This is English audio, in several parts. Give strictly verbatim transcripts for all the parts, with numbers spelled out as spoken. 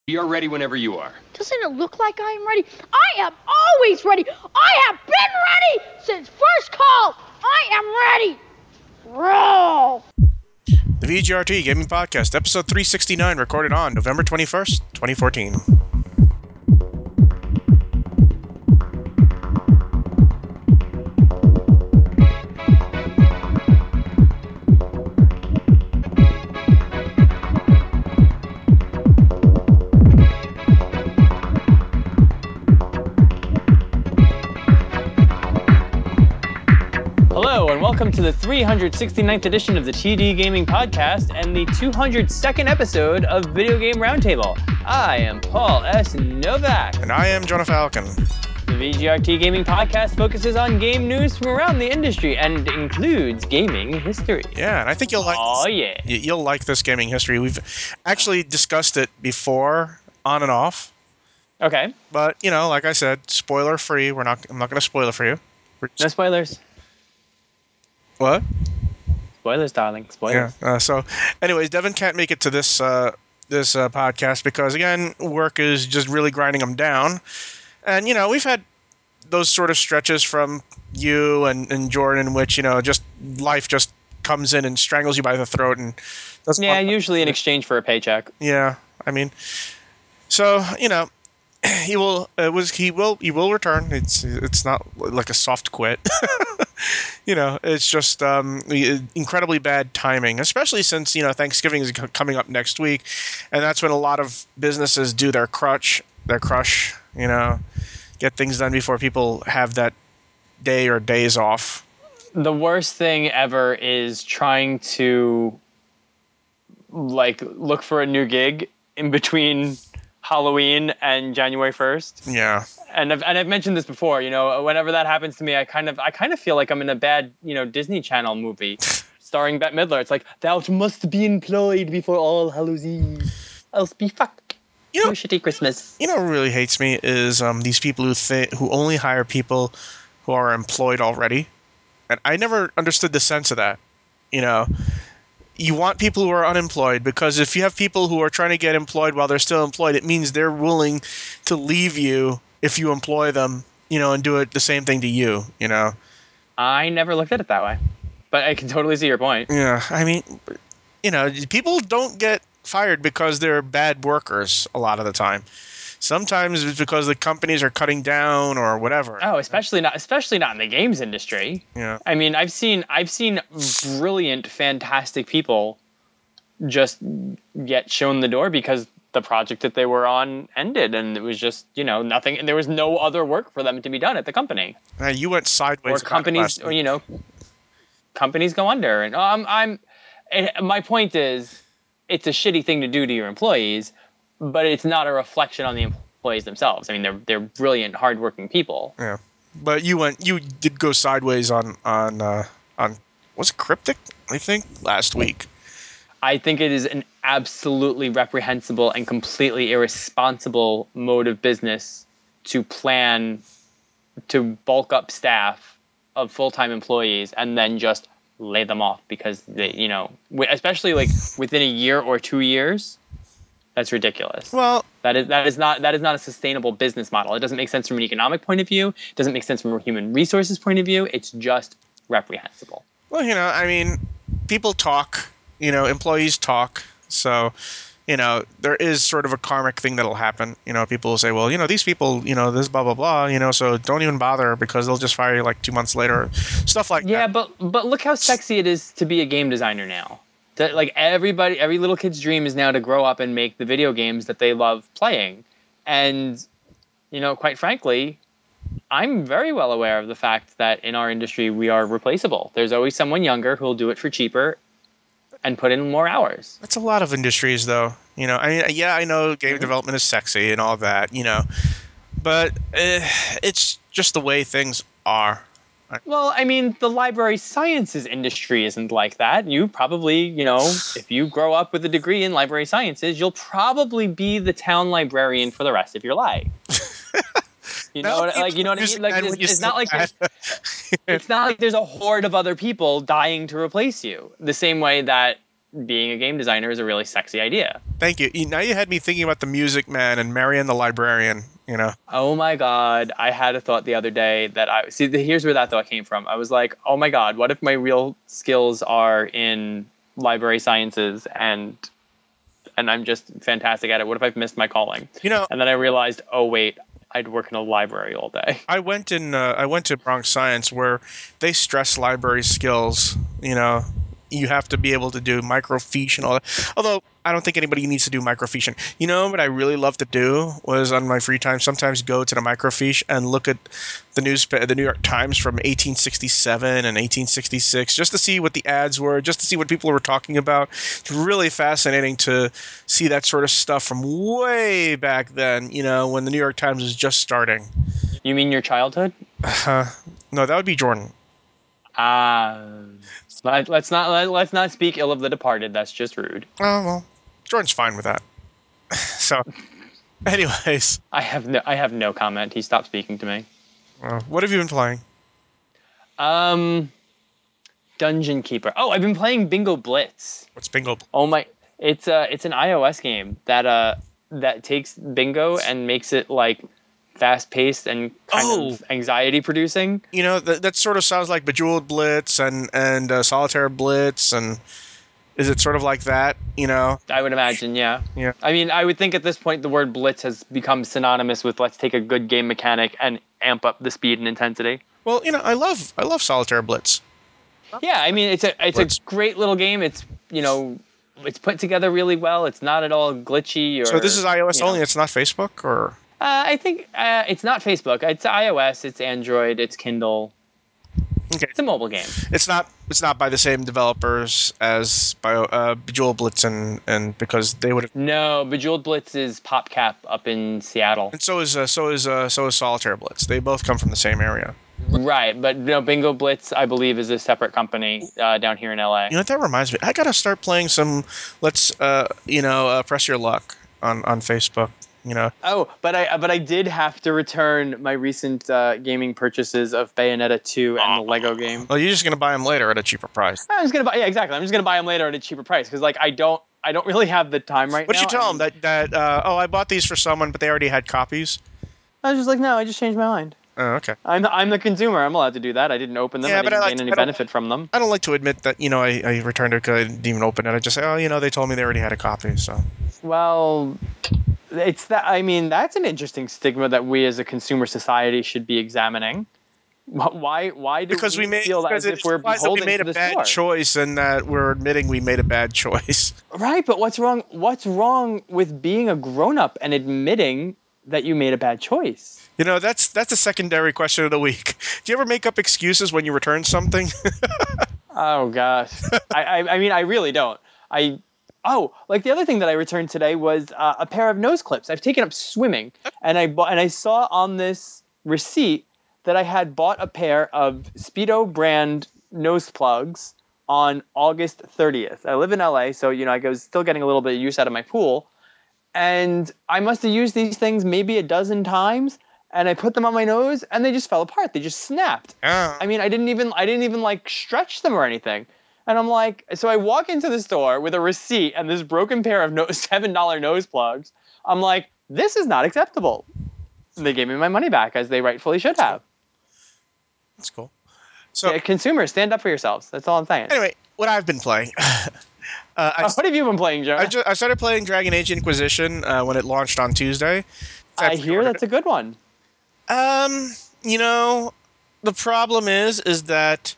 You're ready whenever you are. Doesn't it look like I am ready? I am always ready. I have been ready since first call. I am ready. Roll. The V G R T Gaming Podcast, episode three sixty-nine, recorded on November twenty-first, twenty fourteen. Hello, and welcome to the three hundred sixty-ninth edition of the T D Gaming Podcast and the two hundred second episode of Video Game Roundtable. I am Paul S. Novak. And I am Jonah Falcon. The V G R T Gaming Podcast focuses on game news from around the industry and includes gaming history. Yeah, and I think you'll like Oh, this, yeah. y- you'll like this gaming history. We've actually discussed it before, on and off. Okay. But, you know, like I said, spoiler free. We're not I'm not going to spoil it for you. We're No just- spoilers. What? Spoilers, darling. Spoilers. Yeah. Uh, so, anyways, Devin can't make it to this uh, this uh, podcast because, again, work is just really grinding him down. And, you know, we've had those sort of stretches from you and, and Jordan in which, you know, just life just comes in and strangles you by the throat and doesn't Yeah, want- usually in exchange for a paycheck. Yeah, I mean, so, you know, he will it was he will he will return. It's it's not like a soft quit. You know, it's just um, incredibly bad timing, especially since, you know, Thanksgiving is c- coming up next week, and that's when a lot of businesses do their crutch, their crush, you know, get things done before people have that day or days off. The worst thing ever is trying to like look for a new gig in between Halloween and January first. Yeah. And I've and I've mentioned this before, you know, whenever that happens to me, I kind of I kind of feel like I'm in a bad, you know, Disney Channel movie starring Bette Midler. It's like, thou must be employed before all Hallows Eve, else be fucked. You know- You shitty Christmas. You know what really hates me is um, these people who th- who only hire people who are employed already. And I never understood the sense of that. You know, you want people who are unemployed because if you have people who are trying to get employed while they're still employed, it means they're willing to leave you if you employ them, you know, and do it the same thing to you, you know. I never looked at it that way, but I can totally see your point. Yeah, I mean, you know, people don't get fired because they're bad workers a lot of the time. Sometimes it's because the companies are cutting down or whatever. Oh, especially not especially not in the games industry. Yeah. I mean, I've seen I've seen brilliant, fantastic people just get shown the door because the project that they were on ended, and it was just, you know, nothing. And there was no other work for them to be done at the company. Uh, you went sideways. Or about it companies, last or week. you know, companies go under. And um, I'm. eh, my point is, it's a shitty thing to do to your employees, but it's not a reflection on the employees themselves. I mean, they're they're brilliant, hardworking people. Yeah, but you went. You did go sideways on on uh, on. Was it Cryptic? I think last week. I think it is an absolutely reprehensible and completely irresponsible mode of business to plan to bulk up staff of full-time employees and then just lay them off because they, you know, wi- especially like within a year or two years. That's ridiculous. Well, That is that is not that is not a sustainable business model. It doesn't make sense from an economic point of view. It doesn't make sense from a human resources point of view. It's just reprehensible. well, you know, I mean, people talk. You know, employees talk. So, you know, there is sort of a karmic thing that'll happen. You know, people will say, well, you know, these people, you know, this blah blah blah. You know, so don't even bother because they'll just fire you like two months later. Stuff like Yeah, that. but but look how sexy it is to be a game designer now. That, like, everybody, every little kid's dream is now to grow up and make the video games that they love playing. And, you know, quite frankly, I'm very well aware of the fact that in our industry we are replaceable. There's always someone younger who'll do it for cheaper and put in more hours. That's a lot of industries, though. You know, I mean, yeah, I know game development is sexy and all that. You know, but uh, it's just the way things are. Well, I mean, the library sciences industry isn't like that. You probably, you know, if you grow up with a degree in library sciences, you'll probably be the town librarian for the rest of your life. You know, Now what, like you know what I using mean? Like that it's, when you it's say not like that. there's, it's not like there's a horde of other people dying to replace you. The same way that being a game designer is a really sexy idea. Thank you. You- Now you had me thinking about the Music Man and Marion the Librarian. You know. Oh my god, I had a thought the other day that I see. Here's where that thought came from. I was like, oh my god, what if my real skills are in library sciences and and I'm just fantastic at it? What if I've missed my calling? You know. And then I realized, oh wait, I'd work in a library all day. I went in. Uh, I went to Bronx Science where they stress library skills. You know, you have to be able to do microfiche and all that. Although I don't think anybody needs to do microfiche. You know what I really love to do was on my free time sometimes go to the microfiche and look at the news, the New York Times from eighteen sixty-seven and eighteen sixty-six, just to see what the ads were, just to see what people were talking about. It's really fascinating to see that sort of stuff from way back then. You know, when the New York Times was just starting. You mean your childhood? Uh, no, that would be Jordan. Ah, let, let's not let, let's not speak ill of the departed. That's just rude. Oh well, Jordan's fine with that. So, anyways, I have no I have no comment. He stopped speaking to me. uh, what have you been playing? Um, Dungeon Keeper. Oh, I've been playing Bingo Blitz. What's Bingo? Oh my, it's uh it's an iOS game that uh that takes bingo and makes it like fast paced and kind Oh. of anxiety producing. You know, that, that sort of sounds like Bejeweled Blitz and and uh, Solitaire Blitz, and is it sort of like that? You know? I would imagine, yeah. Yeah. I mean, I would think at this point the word blitz has become synonymous with let's take a good game mechanic and amp up the speed and intensity. Well, you know, I love I love Solitaire Blitz. Yeah, I mean, it's a it's Blitz. a great little game. It's, you know, it's put together really well. It's not at all glitchy or. So this is iOS you know. only. It's not Facebook, or Uh, I think uh, it's not Facebook. It's iOS. It's Android. It's Kindle. okay. It's a mobile game. It's not it's not by the same developers as by uh, Bejeweled Blitz, and and because they would have. No, Bejeweled Blitz is PopCap up in Seattle. And so is uh, so is uh, so is Solitaire Blitz. They both come from the same area. Right, but no, Bingo Blitz, I believe, is a separate company uh, down here in L A. You know what that reminds me? I gotta start playing some. Let's uh, you know uh, press your luck on on Facebook. You know. Oh, but I but I did have to return my recent uh, gaming purchases of Bayonetta two and the Lego game. Well, you're just gonna buy them later at a cheaper price. I'm just gonna buy. Yeah, exactly. I'm just gonna buy them later at a cheaper price because, like, I don't I don't really have the time right What now. did you tell I mean, them that that uh, oh I bought these for someone, but they already had copies? I was just like, no, I just changed my mind. Oh, okay. I'm the, I'm the consumer. I'm allowed to do that. I didn't open them. Yeah, I but didn't I like gain to- any I don't- benefit from them. I don't like to admit that you know I, I returned it because I didn't even open it. I just say, oh, you know, they told me they already had a copy. So Well, it's that. I mean, that's an interesting stigma that we as a consumer society should be examining. Wh- Why? Why do because we made feel because as it if we're implies that we beholden made to a the bad store? choice, and that we're admitting we made a bad choice. Right, but what's wrong? What's wrong with being a grown-up and admitting that you made a bad choice? You know, that's that's a secondary question of the week. Do you ever make up excuses when you return something? Oh gosh, I, I I mean I really don't. I oh like the other thing that I returned today was uh, a pair of nose clips. I've taken up swimming, and I bought and I saw on this receipt that I had bought a pair of Speedo brand nose plugs on August thirtieth. I live in L A, so you know I was still getting a little bit of use out of my pool, and I must have used these things maybe a dozen times. And I put them on my nose, and they just fell apart. They just snapped. Yeah. I mean, I didn't even I didn't even like stretch them or anything. And I'm like, so I walk into the store with a receipt and this broken pair of no, seven dollar nose plugs. I'm like, this is not acceptable. And they gave me my money back as they rightfully should have. That's cool. So Yeah, consumers, stand up for yourselves. That's all I'm saying. anyway, what I've been playing. uh, I, Uh, what have you been playing, Joe? I, I, ju- I started playing Dragon Age Inquisition uh, when it launched on Tuesday. I hear pre-ordered that's a good one. it. Um, you know, the problem is, is that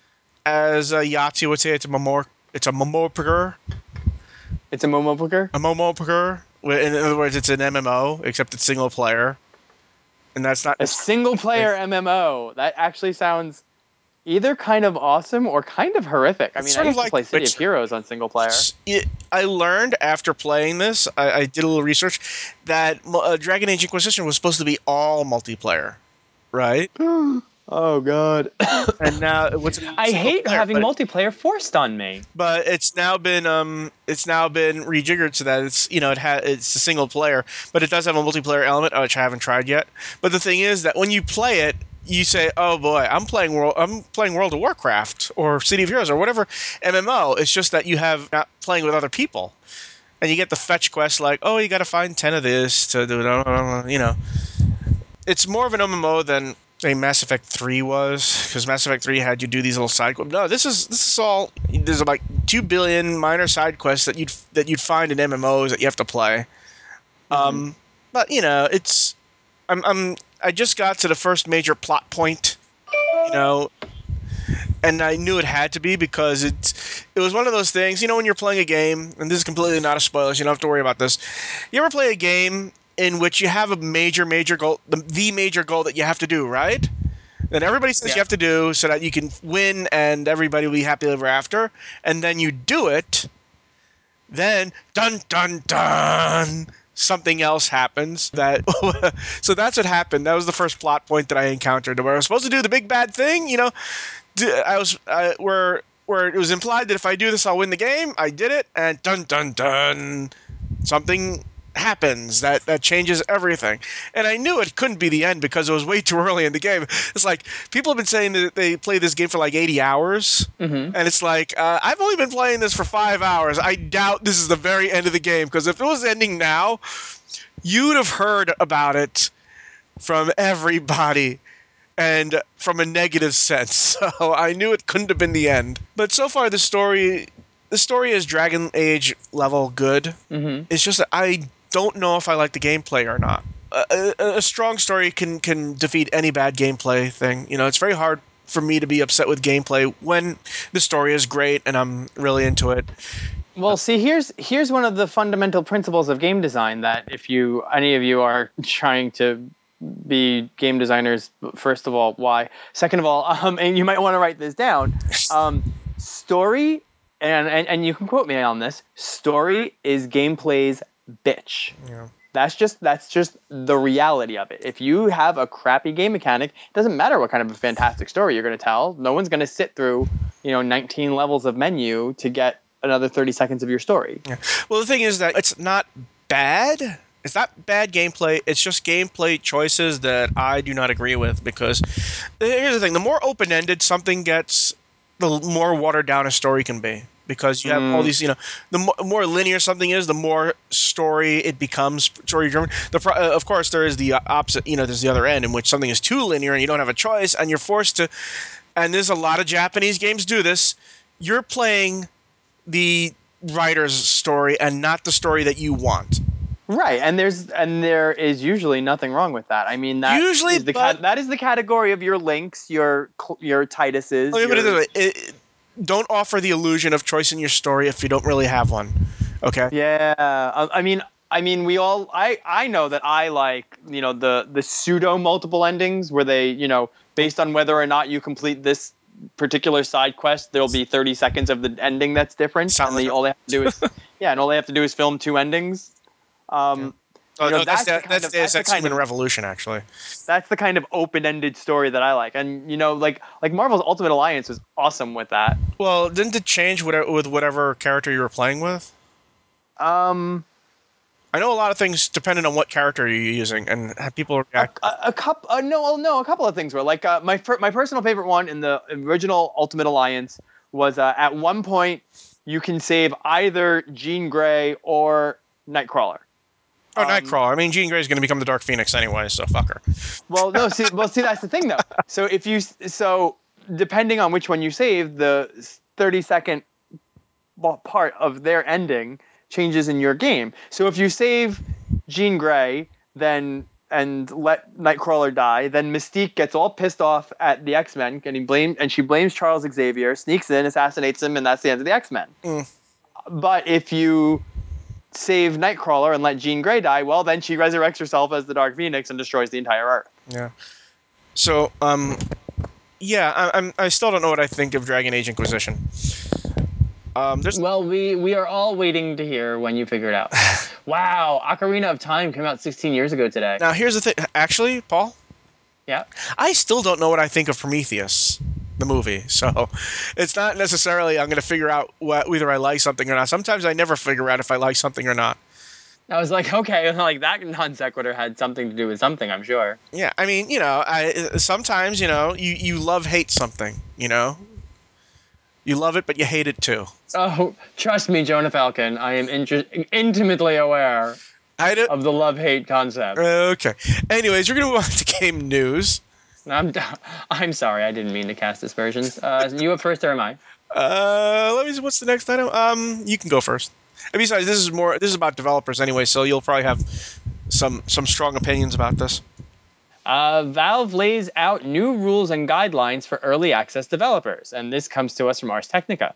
as uh, Yahtzee would say, it's a momor, it's a momopger, It's a Momo Booker. a momopger. In other words, it's an M M O except it's single player, and that's not. A single player M M O. That actually sounds either kind of awesome or kind of horrific. I It's mean, sort I of used to like play City of Witcher. Heroes on single player. It, I learned after playing this, I, I did a little research, that uh, Dragon Age Inquisition was supposed to be all multiplayer, right? Oh god. And now what's I hate player, having but, multiplayer forced on me. but it's now been um it's now been rejiggered so that it's you know it ha- it's a single player, but it does have a multiplayer element, which I haven't tried yet. But the thing is that when you play it, you say, "Oh boy, I'm playing World, I'm playing World of Warcraft or City of Heroes or whatever M M O." It's just that you have not playing with other people, and you get the fetch quest like, "Oh, you got to find ten of this to do," you know. It's more of an M M O than a Mass Effect three was, because Mass Effect three had you do these little side quests. No, this is this is all. There's like two billion minor side quests that you'd that you'd find in M M Os that you have to play. Um, but you know, it's I'm I'm I just got to the first major plot point, you know, and I knew it had to be because it's it was one of those things, you know, when you're playing a game, and this is completely not a spoiler, so you don't have to worry about this. You ever play a game in which you have a major major goal, the, the major goal that you have to do, right? That everybody says Yeah. you have to do so that you can win and everybody will be happy ever after, and then you do it, then dun dun dun something else happens that so that's what happened. That was the first plot point that I encountered where I was supposed to do the big bad thing, you know. I was uh, where where it was implied that if I do this I'll win the game. I did it, and dun dun dun something happens that that changes everything. And I knew it couldn't be the end because it was way too early in the game. It's like people have been saying that they play this game for like eighty hours. Mm-hmm. And it's like, uh, I've only been playing this for five hours. I doubt this is the very end of the game, because if it was ending now, you'd have heard about it from everybody and from a negative sense. So I knew it couldn't have been the end. But so far, the story, the story is Dragon Age level good. Mm-hmm. It's just that I don't know if I like the gameplay or not. A, a, a strong story can can defeat any bad gameplay thing. You know, it's very hard for me to be upset with gameplay when the story is great and I'm really into it. Well, see, here's here's one of the fundamental principles of game design that if you any of you are trying to be game designers, first of all, why? Second of all, um, and you might want to write this down. Um, story, and, and and you can quote me on this. Story is gameplay's bitch. Yeah. That's just that's just the reality of it. If you have a crappy game mechanic, it doesn't matter what kind of a fantastic story you're going to tell. No one's going to sit through, you know, nineteen levels of menu to get another thirty seconds of your story. Yeah. Well, the thing is that it's not bad. It's not bad gameplay. It's just gameplay choices that I do not agree with, because here's the thing. The more open-ended something gets, the more watered down a story can be. Because you have all Mm. these, you know, the mo- more linear something is, the more story it becomes, story-driven. The pro- uh, of course, there is the opposite, you know, there's the other end in which something is too linear and you don't have a choice and you're forced to, and there's a lot of Japanese games do this, you're playing the writer's story and not the story that you want. Right, and there's and there is usually nothing wrong with that. I mean, that Usually, is the but- cat, that is the category of your Links, your Cl- your Tituses. Let me put it your- this way. It, don't offer the illusion of choice in your story if you don't really have one. Okay? Yeah, I, I mean, I mean, we all. I I know that I like, you know, the the pseudo multiple endings where they, you know, based on whether or not you complete this particular side quest, there'll be thirty seconds of the ending that's different, Sound and like they, a- all they have to do is yeah, and all they have to do is film two endings. Um, Oh, you know, no, that's that's, the, the kind that's of the, that's the that's kind Human of Revolution, actually. that's the kind of open-ended story that I like. And you know, like like Marvel's Ultimate Alliance was awesome with that. Well, didn't it change whatever, with whatever character you were playing with? Um, I know a lot of things depending on what character you're using and how people a, react. a, a couple, uh, no, well, no, a couple of things were like uh, my fir- my personal favorite one in the original Ultimate Alliance was uh, at one point you can save either Jean Grey or Nightcrawler. Oh, um, Nightcrawler. I mean, Jean Grey's going to become the Dark Phoenix anyway, so fuck her. Well, no, see, well, see, that's the thing though. So if you, so depending on which one you save, the thirty second part of their ending changes in your game. So if you save Jean Grey, then and let Nightcrawler die, then Mystique gets all pissed off at the X-Men, and he blame and she blames Charles Xavier, sneaks in, assassinates him, and that's the end of the X-Men. Mm. But if you save Nightcrawler and let Jean Grey die, well, then she resurrects herself as the Dark Phoenix and destroys the entire Earth. Yeah. So, um, yeah, I, I'm. I still don't know what I think of Dragon Age Inquisition. Um, there's Well, we we are all waiting to hear when you figure it out. Wow, Ocarina of Time came out sixteen years ago today. now here's the thing. Actually, Paul, Yeah. I still don't know what I think of Prometheus, the movie. So, it's not necessarily I'm going to figure out what, whether I like something or not. Sometimes I never figure out if I like something or not. I was like, okay, like that non sequitur had something to do with something, I'm sure. Yeah, I mean, you know, I sometimes, you know, you, you love hate something, you know? You love it, but you hate it too. Oh, trust me, Jonah Falcon, I am inter- intimately aware I don't, of the love-hate concept. okay. Anyways, we're going to move on to game news. I'm, I'm sorry, I didn't mean to cast aspersions. Uh, you up first, or am I? Uh, let me see, what's the next item? Um, you can go first. And besides, this is more, this is about developers anyway, so you'll probably have some, some strong opinions about this. Uh, Valve lays out new rules and guidelines for early access developers, and this comes to us from Ars Technica.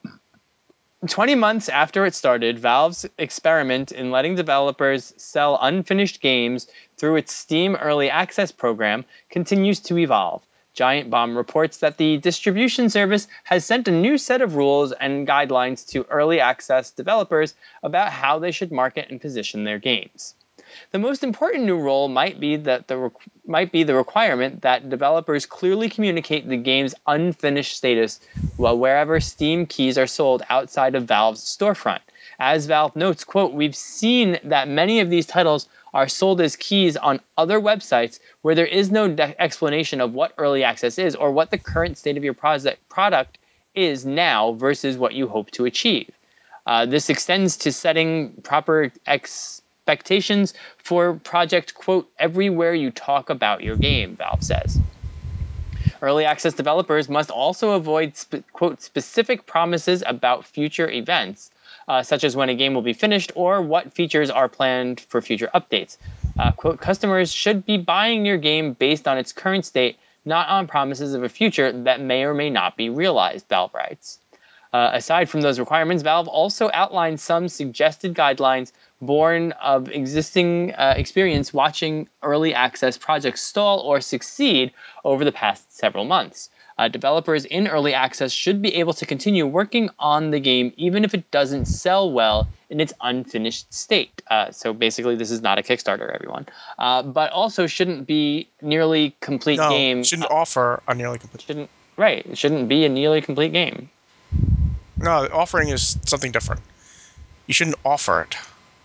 twenty months after it started, Valve's experiment in letting developers sell unfinished games through its Steam Early Access program continues to evolve. Giant Bomb reports that the distribution service has sent a new set of rules and guidelines to early access developers about how they should market and position their games. The most important new rule might be that the might be the requirement that developers clearly communicate the game's unfinished status while wherever Steam keys are sold outside of Valve's storefront. As Valve notes, quote, "We've seen that many of these titles are sold as keys on other websites where there is no de- explanation of what early access is or what the current state of your project product is now versus what you hope to achieve. Uh, this extends to setting proper expectations for project, quote, everywhere you talk about your game," Valve says. Early access developers must also avoid, spe- quote, specific promises about future events, uh, such as when a game will be finished or what features are planned for future updates. Uh, quote, "Customers should be buying your game based on its current state, not on promises of a future that may or may not be realized," Valve writes. Uh, aside from those requirements, Valve also outlined some suggested guidelines born of existing uh, experience watching early access projects stall or succeed over the past several months. Uh, developers in early access should be able to continue working on the game even if it doesn't sell well in its unfinished state. Uh, so basically, this is not a Kickstarter, everyone. Uh, but also shouldn't be nearly complete No, game. shouldn't Uh, offer a nearly complete. shouldn't right. It shouldn't be a nearly complete game. No, offering is something different. You shouldn't offer it.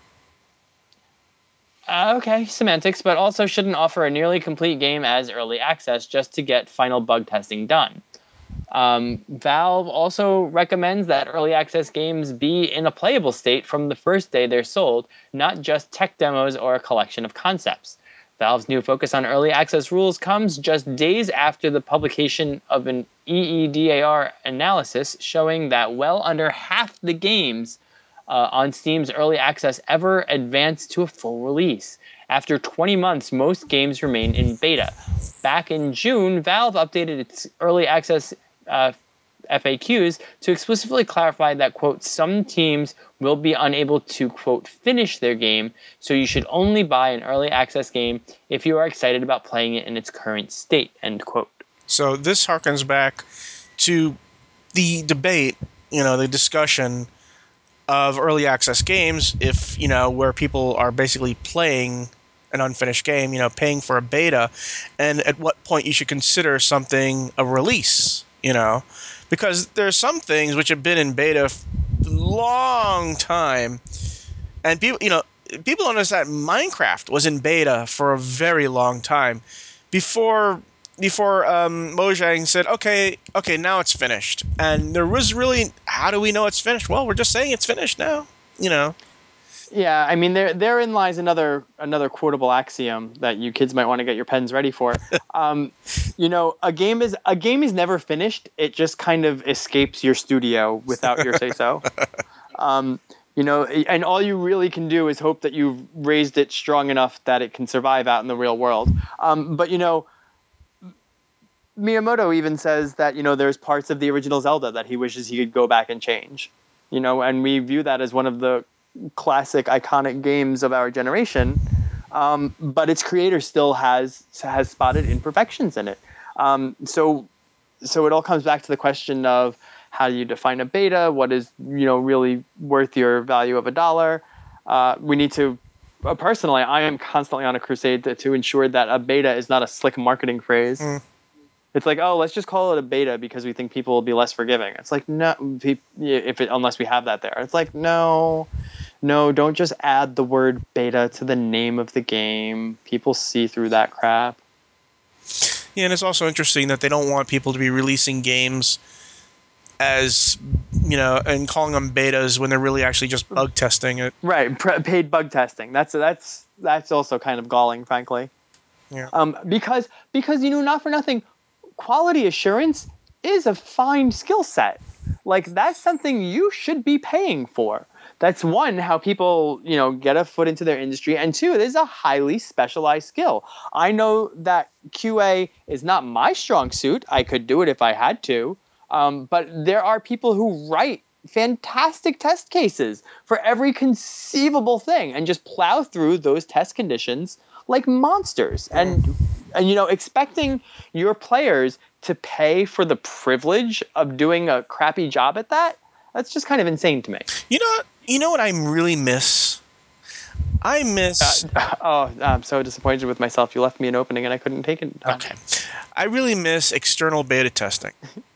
Uh, okay, semantics, but also shouldn't offer a nearly complete game as early access just to get final bug testing done. Um, Valve also recommends that early access games be in a playable state from the first day they're sold, not just tech demos or a collection of concepts. Valve's new focus on early access rules comes just days after the publication of an E E D A R analysis showing that well under half the games uh, on Steam's early access ever advanced to a full release. After twenty months, most games remain in beta. Back in June, Valve updated its early access uh, F A Qs to explicitly clarify that, quote, "some teams will be unable to, quote, finish their game, so you should only buy an early access game if you are excited about playing it in its current state," end quote. So this harkens back to the debate, you know, the discussion of early access games, if, you know, where people are basically playing an unfinished game, you know, paying for a beta, and at what point you should consider something a release, you know, because there's some things which have been in beta for a long time, and people, you know, people don't understand Minecraft was in beta for a very long time before before um, Mojang said, okay, okay, now it's finished. And there was really, how do we know it's finished? Well, we're just saying it's finished now, you know. Yeah, I mean, there therein lies another another quotable axiom that you kids might want to get your pens ready for. Um, you know, a game is a game is never finished. It just kind of escapes your studio without your say so. Um, you know, and all you really can do is hope that you've raised it strong enough that it can survive out in the real world. Um, but you know, Miyamoto even says that, you know, there's parts of the original Zelda that he wishes he could go back and change. You know, and we view that as one of the classic, iconic games of our generation. Um, but its creator still has has spotted imperfections in it. Um, so, so it all comes back to the question of how do you define a beta? What is, you know, really worth your value of a dollar? Uh, we need to. Uh, personally, I am constantly on a crusade to, to ensure that a beta is not a slick marketing phrase. Mm. It's like, oh, let's just call it a beta because we think people will be less forgiving. It's like, no, if it, unless we have that there. It's like, no, no, don't just add the word beta to the name of the game. People see through that crap. Yeah, and it's also interesting that they don't want people to be releasing games as, you know, and calling them betas when they're really actually just bug testing it. Right, pre- paid bug testing. That's that's that's also kind of galling, frankly. Yeah. Um, because because you know, not for nothing, quality assurance is a fine skill set. Like that's something you should be paying for. That's one, how people, you know, get a foot into their industry, and two, it is a highly specialized skill. I know that Q A is not my strong suit. I could do it if I had to, um, but there are people who write fantastic test cases for every conceivable thing and just plow through those test conditions like monsters. Mm. And and you know, expecting your players to pay for the privilege of doing a crappy job at that, that's just kind of insane to me. You know, you know what I really miss? I miss. Uh, oh, I'm so disappointed with myself. You left me an opening and I couldn't take it in time. Okay, I really miss external beta testing.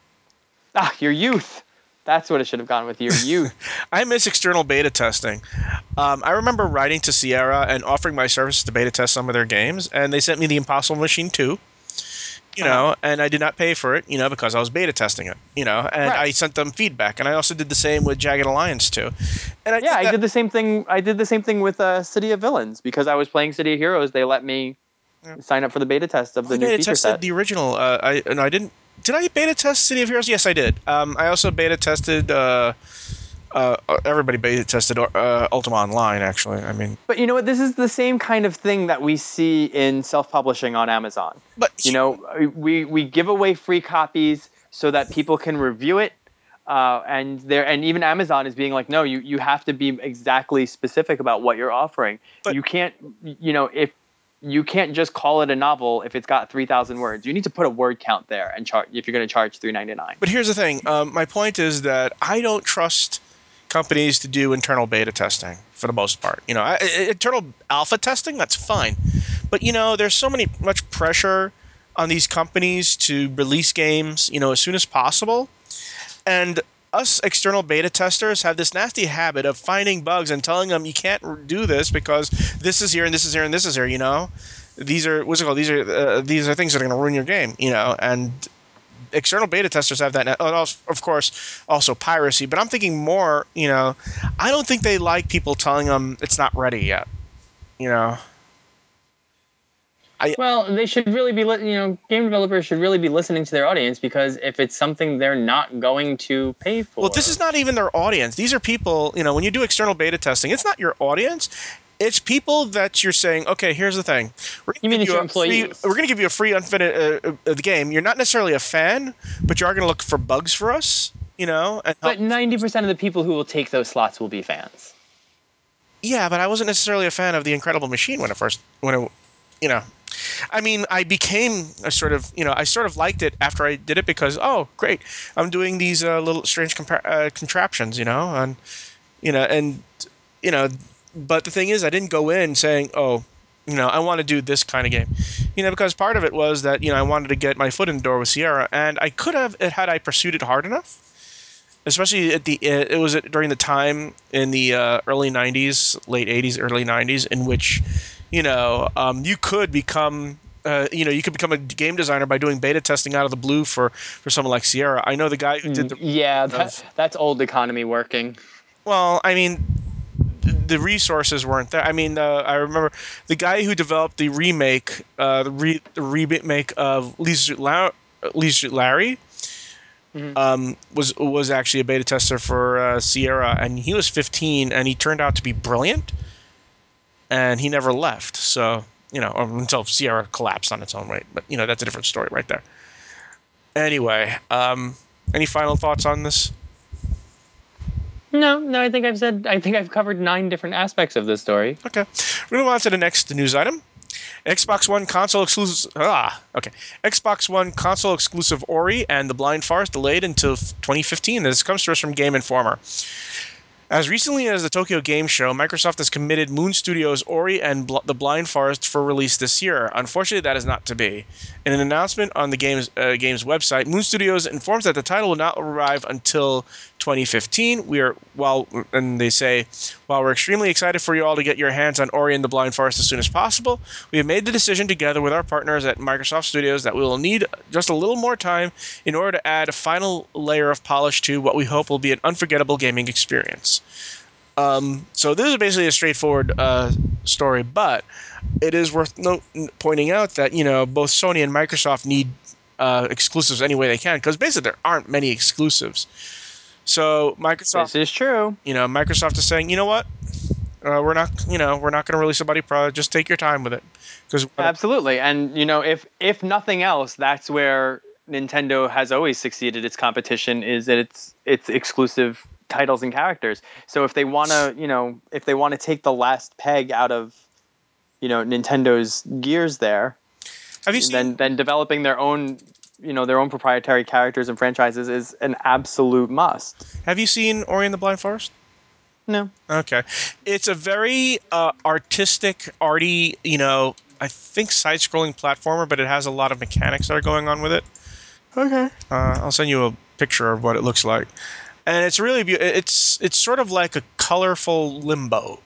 Ah, your youth. That's what it should have gone with, your youth. I miss external beta testing. Um, I remember writing to Sierra and offering my services to beta test some of their games, and they sent me the Impossible Machine two. You know, Uh-huh. and I did not pay for it, you know, because I was beta testing it, you know, and Right. I sent them feedback, and I also did the same with Jagged Alliance too. And I Yeah, did I that, did the same thing. I did the same thing with uh, City of Villains because I was playing City of Heroes. They let me Yeah. sign up for the beta test of the I new beta feature tested set. the original. Uh, I no, I didn't. Did I beta test City of Heroes? Yes, I did. Um, I also beta tested. Uh, uh, everybody beta tested uh, Ultima Online. Actually, I mean, But you know what? This is the same kind of thing that we see in self-publishing on Amazon. but You know, we we give away free copies so that people can review it, uh, and there and even Amazon is being like, no, you you have to be exactly specific about what you're offering. But- You can't, you know, if you can't just call it a novel if it's got three thousand words. You need to put a word count there and charge if you're going to charge three ninety-nine. But here's the thing. Um, my point is that I don't trust companies to do internal beta testing for the most part. You know, I, internal alpha testing, that's fine. But, you know, there's so many much pressure on these companies to release games, you know, as soon as possible. And us external beta testers have this nasty habit of finding bugs and telling them you can't do this because this is here and this is here and this is here, you know. These are, what's it called? These are, uh, these are things that are going to ruin your game, you know, and external beta testers have that. And of course, also piracy. But I'm thinking more, you know, I don't think they like people telling them it's not ready yet. You know, I Well, they should really be, li- you know, game developers should really be listening to their audience because if it's something they're not going to pay for. well, this is not even their audience. These are people. You know, when you do external beta testing, it's not your audience. It's people that you're saying, okay, here's the thing. We're You mean gonna it's give your you a free, employees? we're going to give you a free unfitted uh, uh, the game. You're not necessarily a fan, but you are going to look for bugs for us. You know, and help. But ninety percent of the people who will take those slots will be fans. Yeah, but I wasn't necessarily a fan of the Incredible Machine when it first, when it, you know, I mean, I became a sort of, you know, I sort of liked it after I did it because, oh, great, I'm doing these uh, little strange compa- uh, contraptions, you know, and, you know, and, you know, but the thing is, I didn't go in saying, oh, you know, I want to do this kind of game, you know, because part of it was that, you know, I wanted to get my foot in the door with Sierra, and I could have, had I pursued it hard enough. Especially at the, it was during the time in the uh, early nineties, late eighties, early nineties, in which, you know, um, you could become, uh, you know, you could become a game designer by doing beta testing out of the blue for, for someone like Sierra. I know the guy who did the, Yeah, that, of, that's old economy working. well, I mean, the resources weren't there. I mean, uh, I remember the guy who developed the remake, uh, the, re, the remake of Leisure Suit Larry. Mm-hmm. Um, was was actually a beta tester for uh, Sierra, and he was fifteen, and he turned out to be brilliant, and he never left. So, you know, until Sierra collapsed on its own weight. But, you know, that's a different story right there. Anyway, um, any final thoughts on this? No, no, I think I've said, I think I've covered nine different aspects of this story. Okay. We're going to move on to the next news item. Xbox One console exclusive. Ah, okay. Xbox One console exclusive Ori and The Blind Forest delayed until twenty fifteen. This comes to us from Game Informer. As recently as the Tokyo Game Show, Microsoft has committed Moon Studios' Ori and Bl- The Blind Forest for release this year. Unfortunately, that is not to be. In an announcement on the game's, uh, game's website, Moon Studios informs that the title will not arrive until twenty fifteen. We are, while, and they say, While we're extremely excited for you all to get your hands on Ori and the Blind Forest as soon as possible, we have made the decision together with our partners at Microsoft Studios that we will need just a little more time in order to add a final layer of polish to what we hope will be an unforgettable gaming experience. Um, so this is basically a straightforward uh, story, but it is worth no- pointing out that, you know, both Sony and Microsoft need uh, exclusives any way they can, because basically there aren't many exclusives. So Microsoft, This is true. you know, Microsoft is saying, you know what, uh, we're not, you know, we're not going to release a buddy product. Just take your time with it, because Absolutely. And, you know, if if nothing else, that's where Nintendo has always succeeded its competition, is that it's it's exclusive titles and characters. So if they want to, you know, if they want to take the last peg out of, you know, Nintendo's gears there, have you seen? then then developing their own, you know, their own proprietary characters and franchises is an absolute must. Have you seen Ori and the Blind Forest? No. Okay, it's a very uh, artistic, arty, you know, I think side-scrolling platformer, but it has a lot of mechanics that are going on with it. Okay. Uh, I'll send you a picture of what it looks like, and it's really be- it's it's sort of like a colorful Limbo.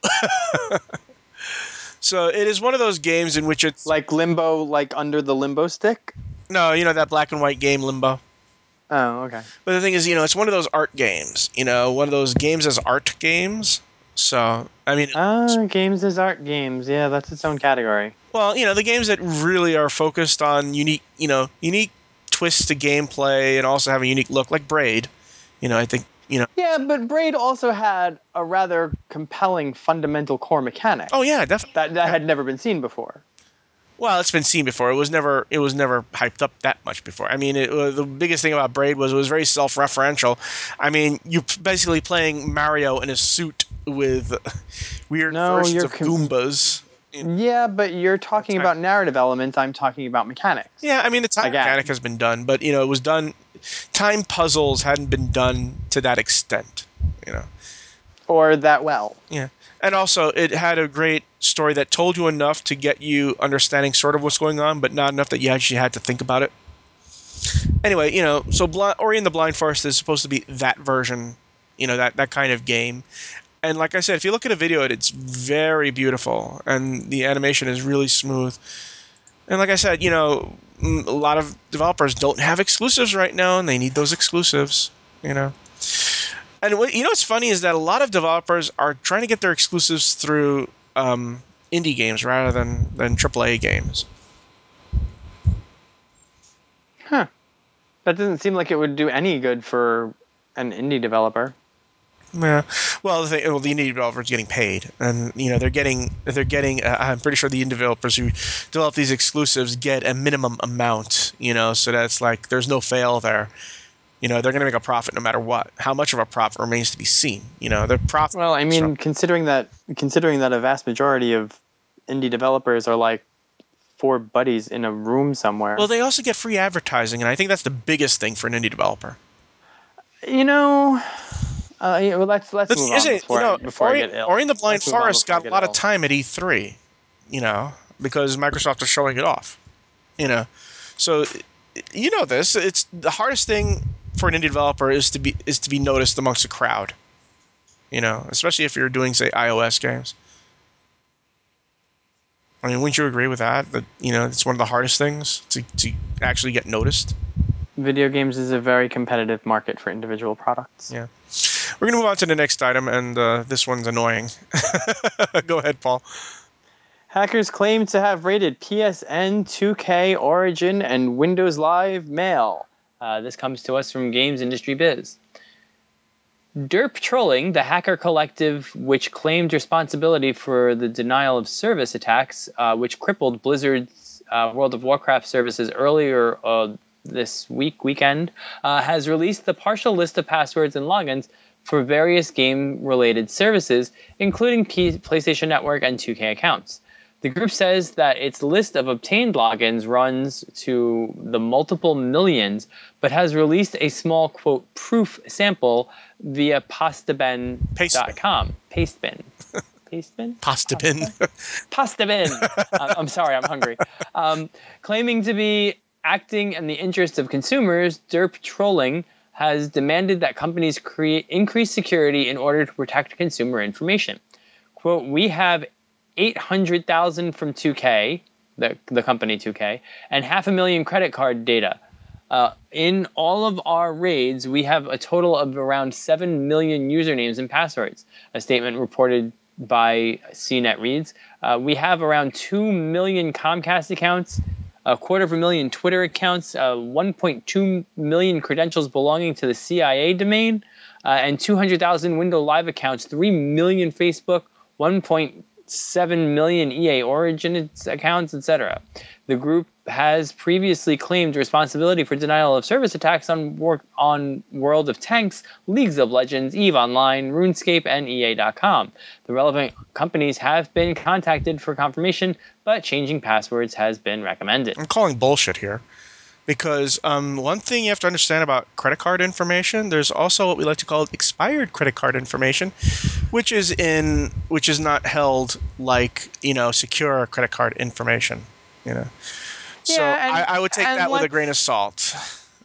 So it is one of those games in which it's Like Limbo, like under the Limbo stick? no, you know that black and white game Limbo. Oh, okay. But the thing is, you know, it's one of those art games. You know, one of those games as art games. So I mean, Ah, games as art games. Yeah, that's its own category. well, you know, the games that really are focused on unique, you know, unique twists to gameplay and also have a unique look, like Braid. You know, I think, you know. Yeah, but Braid also had a rather compelling fundamental core mechanic Oh yeah, definitely. that that had never been seen before. Well, it's been seen before. It was never it was never hyped up that much before. I mean, it, uh, the biggest thing about Braid was it was very self-referential. I mean, you basically playing Mario in a suit with weird No, versions you're of com- Goombas. Yeah, but you're talking Attack. about narrative elements. I'm talking about mechanics. Yeah, I mean, the time Again. mechanic has been done, but you know, it was done. Time puzzles hadn't been done to that extent. You know. Or that well. Yeah. And also, it had a great story that told you enough to get you understanding sort of what's going on, but not enough that you actually had to think about it. Anyway, you know, so Bl- Ori and the Blind Forest is supposed to be that version, you know, that, that kind of game. And like I said, if you look at a video of it, it's very beautiful, and the animation is really smooth. And like I said, you know, a lot of developers don't have exclusives right now, and they need those exclusives, you know. And what, you know what's funny is that a lot of developers are trying to get their exclusives through um, indie games rather than, than triple A games. Huh. That doesn't seem like it would do any good for an indie developer. Yeah. Well, the, thing, well, the indie developers are getting paid, and you know they're getting they're getting. Uh, I'm pretty sure the indie developers who develop these exclusives get a minimum amount. You know, so that's like there's no fail there. You know, they're going to make a profit no matter what. How much of a profit remains to be seen. You know, their profit. Well, I mean, considering that considering that a vast majority of indie developers are like four buddies in a room somewhere. Well, they also get free advertising, and I think that's the biggest thing for an indie developer. You know, uh, yeah, well, let's let's But move is on it, before you know, I before Ori, I get ill. Ori and the Blind Let's move on Forest before I got a get lot of ill. time at E three, you know, because Microsoft was showing it off, you know. So, you know this. It's the hardest thing for an indie developer is to be is to be noticed amongst a crowd, you know, especially if you're doing, say, iOS games. I mean, wouldn't you agree with that? That, you know, it's one of the hardest things to, to actually get noticed. Video games is a very competitive market for individual products. Yeah. We're going to move on to the next item, and uh, this one's annoying. Go ahead, Paul. Hackers claim to have raided P S N, two K, Origin, and Windows Live Mail. Uh, this comes to us from Games Industry Biz. Derp Trolling, the hacker collective which claimed responsibility for the denial of service attacks, uh, which crippled Blizzard's uh, World of Warcraft services earlier uh, this week, weekend, uh, has released the partial list of passwords and logins for various game-related services, including P- PlayStation Network and two K accounts. The group says that its list of obtained logins runs to the multiple millions, but has released a small, quote, proof sample via pastaben dot com. Pastebin. Pastebin? Pastabin. Pastabin! uh, I'm sorry, I'm hungry. Um, claiming to be acting in the interest of consumers, Derp Trolling has demanded that companies create increased security in order to protect consumer information. quote, we have eight hundred thousand from two K, the, the company two K, and half a million credit card data. Uh, in all of our raids, we have a total of around seven million usernames and passwords, a statement reported by C net reads. Uh, we have around two million Comcast accounts, a quarter of a million Twitter accounts, uh, one point two million credentials belonging to the C I A domain, uh, and two hundred thousand Windows Live accounts, three million Facebook, one point seven million E A Origin accounts, et cetera. The group has previously claimed responsibility for denial of service attacks on work on World of Tanks, Leagues of Legends, EVE Online, RuneScape, and E A dot com. The relevant companies have been contacted for confirmation, but changing passwords has been recommended. I'm calling bullshit here. Because um, one thing you have to understand about credit card information, there's also what we like to call expired credit card information, which is in which is not held like, you know, secure credit card information. You know, so Yeah, and- I, I would take and that with a let's- grain of salt.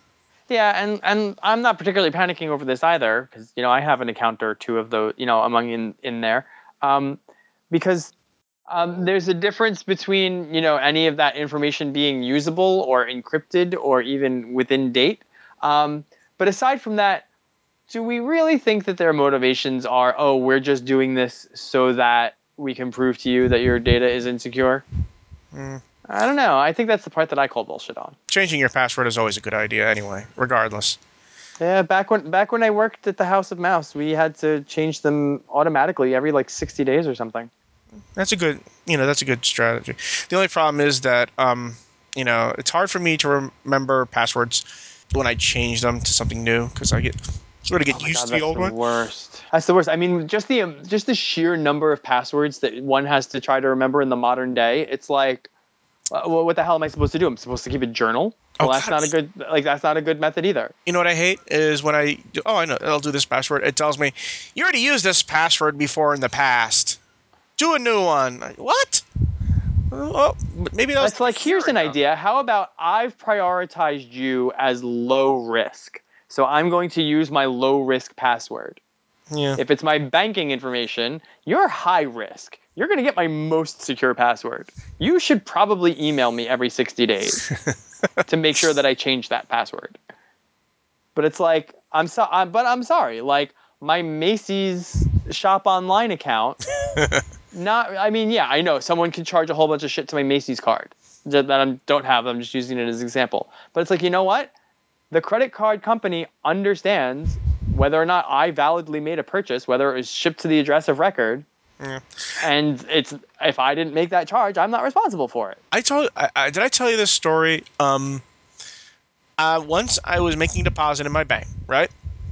Yeah, and, and I'm not particularly panicking over this either, because, you know, I have an account or two of those, you know, among in, in there. Um, because um, there's a difference between, you know, any of that information being usable or encrypted or even within date. Um, but aside from that, do we really think that their motivations are, oh, we're just doing this so that we can prove to you that your data is insecure? Mm. I don't know. I think that's the part that I call bullshit on. Changing your password is always a good idea anyway, regardless. Yeah, back when back when I worked at the House of Mouse, we had to change them automatically every like sixty days or something. That's a good, you know, that's a good strategy. The only problem is that, um, you know, it's hard for me to remember passwords when I change them to something new because I get sort of get Oh my used God, to the that's old the one. worst. That's the worst. I mean, just the um, just the sheer number of passwords that one has to try to remember in the modern day. It's like, uh, well, what the hell am I supposed to do? I'm supposed to keep a journal? Well, Oh, that's God. not a good like that's not a good method either. You know what I hate is when I do, oh I know I'll do this password. It tells me you already used this password before in the past. Do a new one. What? Oh, maybe that was It's like, a year here's an ago. idea. How about I've prioritized you as low risk, so I'm going to use my low risk password. Yeah. If it's my banking information, you're high risk. You're going to get my most secure password. You should probably email me every sixty days to make sure that I change that password. But it's like, I'm so, I'm, but I'm sorry. Like my Macy's shop online account, not, I mean, yeah, I know someone can charge a whole bunch of shit to my Macy's card that I don't have. I'm just using it as an example. But it's like, you know what? The credit card company understands whether or not I validly made a purchase, whether it was shipped to the address of record, Yeah. and it's if I didn't make that charge, I'm not responsible for it. I told I, I did I tell you this story? Um, uh, once I was making a deposit in my bank, right?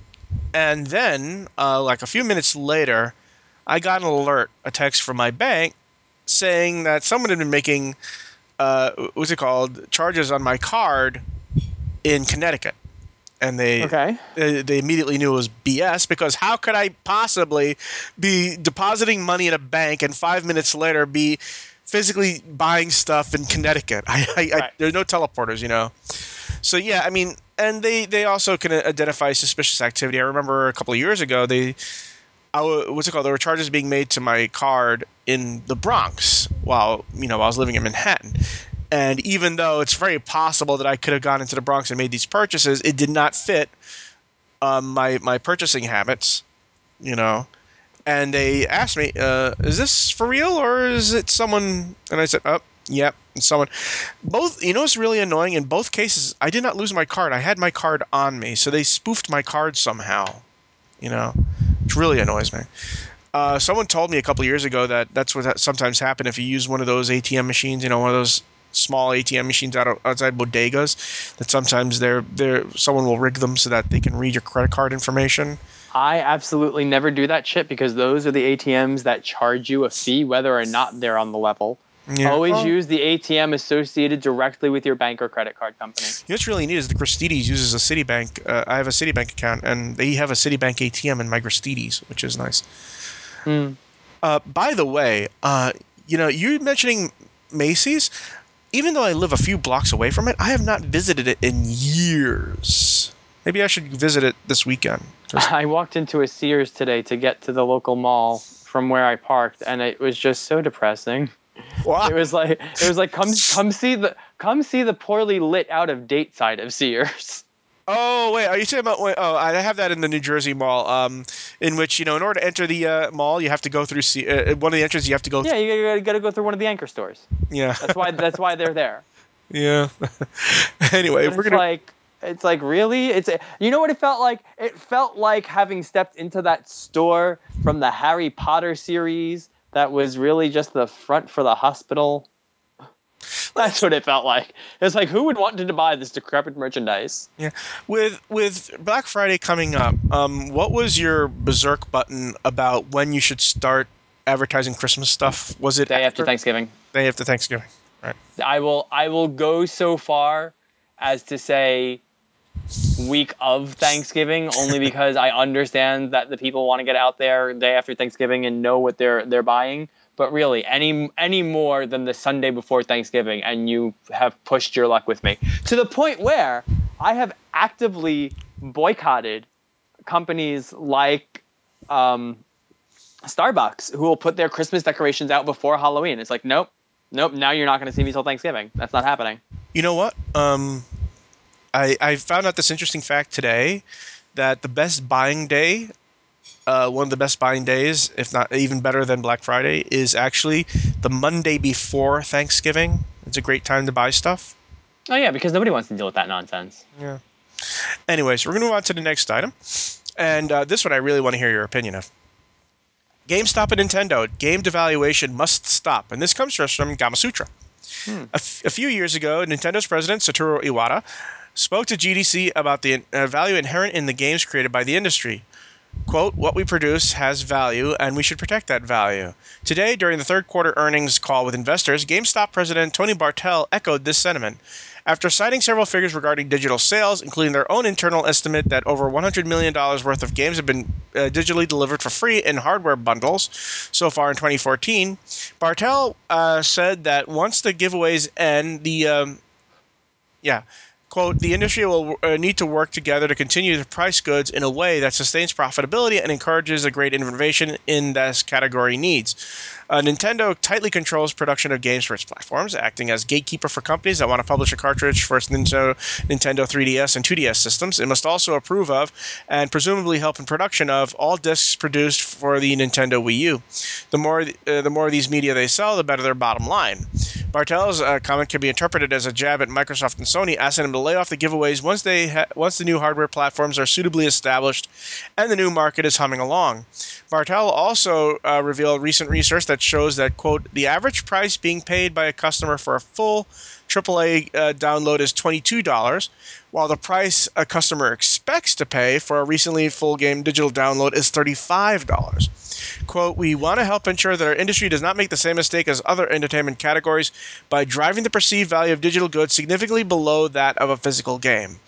And then, uh, like a few minutes later, I got an alert, a text from my bank saying that someone had been making, uh, what's it called, charges on my card in Connecticut. And they, Okay. they they immediately knew it was B S because how could I possibly be depositing money in a bank and five minutes later be physically buying stuff in Connecticut? I, I, I Right. there's no teleporters, you know. So yeah, I mean, and they, they also can identify suspicious activity. I remember a couple of years ago, they, I, what's it called? There were charges being made to my card in the Bronx while you know while I was living in Manhattan. And even though it's very possible that I could have gone into the Bronx and made these purchases, it did not fit um, my my purchasing habits, you know. And they asked me, uh, "Is this for real or is it someone?" And I said, "Oh, yep, it's someone." Both, you know, what's really annoying? In both cases, I did not lose my card. I had my card on me, so they spoofed my card somehow. You know, which really annoys me. Uh, someone told me a couple years ago that that's what sometimes happens if you use one of those A T M machines. You know, one of those small A T M machines out of, outside bodegas. That sometimes they're they're someone will rig them so that they can read your credit card information. I absolutely never do that shit because those are the A T Ms that charge you a fee whether or not they're on the level. Yeah. Always Oh. use the A T M associated directly with your bank or credit card company. You know what's really neat is the Gristedes uses a Citibank. Uh, I have a Citibank account, and they have a Citibank A T M in my Gristedes, which is nice. Hmm. Uh, by the way, uh, you know, you mentioning Macy's, even though I live a few blocks away from it, I have not visited it in years. Maybe I should visit it this weekend. 'cause- I walked into a Sears today to get to the local mall from where I parked, and it was just so depressing. Wow. It was like it was like come come see the come see the poorly lit out of date side of Sears. Oh wait, are you talking about? Wait, oh, I have that in the New Jersey Mall. Um, in which you know, in order to enter the uh, mall, you have to go through. C- uh, one of the entrances, you have to go. Yeah, Th- you gotta, gotta go through one of the anchor stores. yeah. That's why that's why they're there. Yeah. Anyway, But we're it's gonna. like it's like really it's you know what it felt like? It felt like having stepped into that store from the Harry Potter series that was really just the front for the hospital. That's what it felt like. It's like, who would want to buy this decrepit merchandise? Yeah. With with Black Friday coming up, um, what was your berserk button about when you should start advertising Christmas stuff? Was it Day after after Thanksgiving. day after Thanksgiving? Right. I will I will go so far as to say week of Thanksgiving, only because I understand that the people want to get out there day after Thanksgiving and know what they're they're buying. But really, any any more than the Sunday before Thanksgiving, and you have pushed your luck with me to the point where I have actively boycotted companies like um, Starbucks, who will put their Christmas decorations out before Halloween. It's like, nope, nope. Now you're not going to see me till Thanksgiving. That's not happening. You know what? Um, I I found out this interesting fact today that the best buying day, uh, one of the best buying days, if not even better than Black Friday, is actually the Monday before Thanksgiving. It's a great time to buy stuff. Oh yeah, because nobody wants to deal with that nonsense. Yeah. Anyways, we're going to move on to the next item. And uh, this one I really want to hear your opinion of. GameStop and Nintendo. Game devaluation must stop. And this comes to us from Gamasutra. Hmm. A, f- a few years ago, Nintendo's president, Satoru Iwata, spoke to G D C about the uh, value inherent in the games created by the industry. Quote, what we produce has value, and we should protect that value. Today, during the third quarter earnings call with investors, GameStop president Tony Bartel echoed this sentiment. After citing several figures regarding digital sales, including their own internal estimate that over one hundred million dollars worth of games have been uh, digitally delivered for free in hardware bundles so far in twenty fourteen, Bartel uh, said that once the giveaways end, the... Um, yeah. Quote, the industry will uh, need to work together to continue to price goods in a way that sustains profitability and encourages a great innovation in this category needs. Uh, Nintendo tightly controls production of games for its platforms, acting as gatekeeper for companies that want to publish a cartridge for its Nintendo, Nintendo three D S and two D S systems. It must also approve of and presumably help in production of all discs produced for the Nintendo Wii U. The more uh, the more of these media they sell, the better their bottom line. Bartel's uh, comment can be interpreted as a jab at Microsoft and Sony, asking them to lay off the giveaways once they ha- once the new hardware platforms are suitably established and the new market is humming along. Bartel also uh, revealed recent research that shows that, quote, the average price being paid by a customer for a full triple A uh, download is twenty-two dollars, while the price a customer expects to pay for a recently full game digital download is thirty-five dollars. Quote, we want to help ensure that our industry does not make the same mistake as other entertainment categories by driving the perceived value of digital goods significantly below that of a physical game.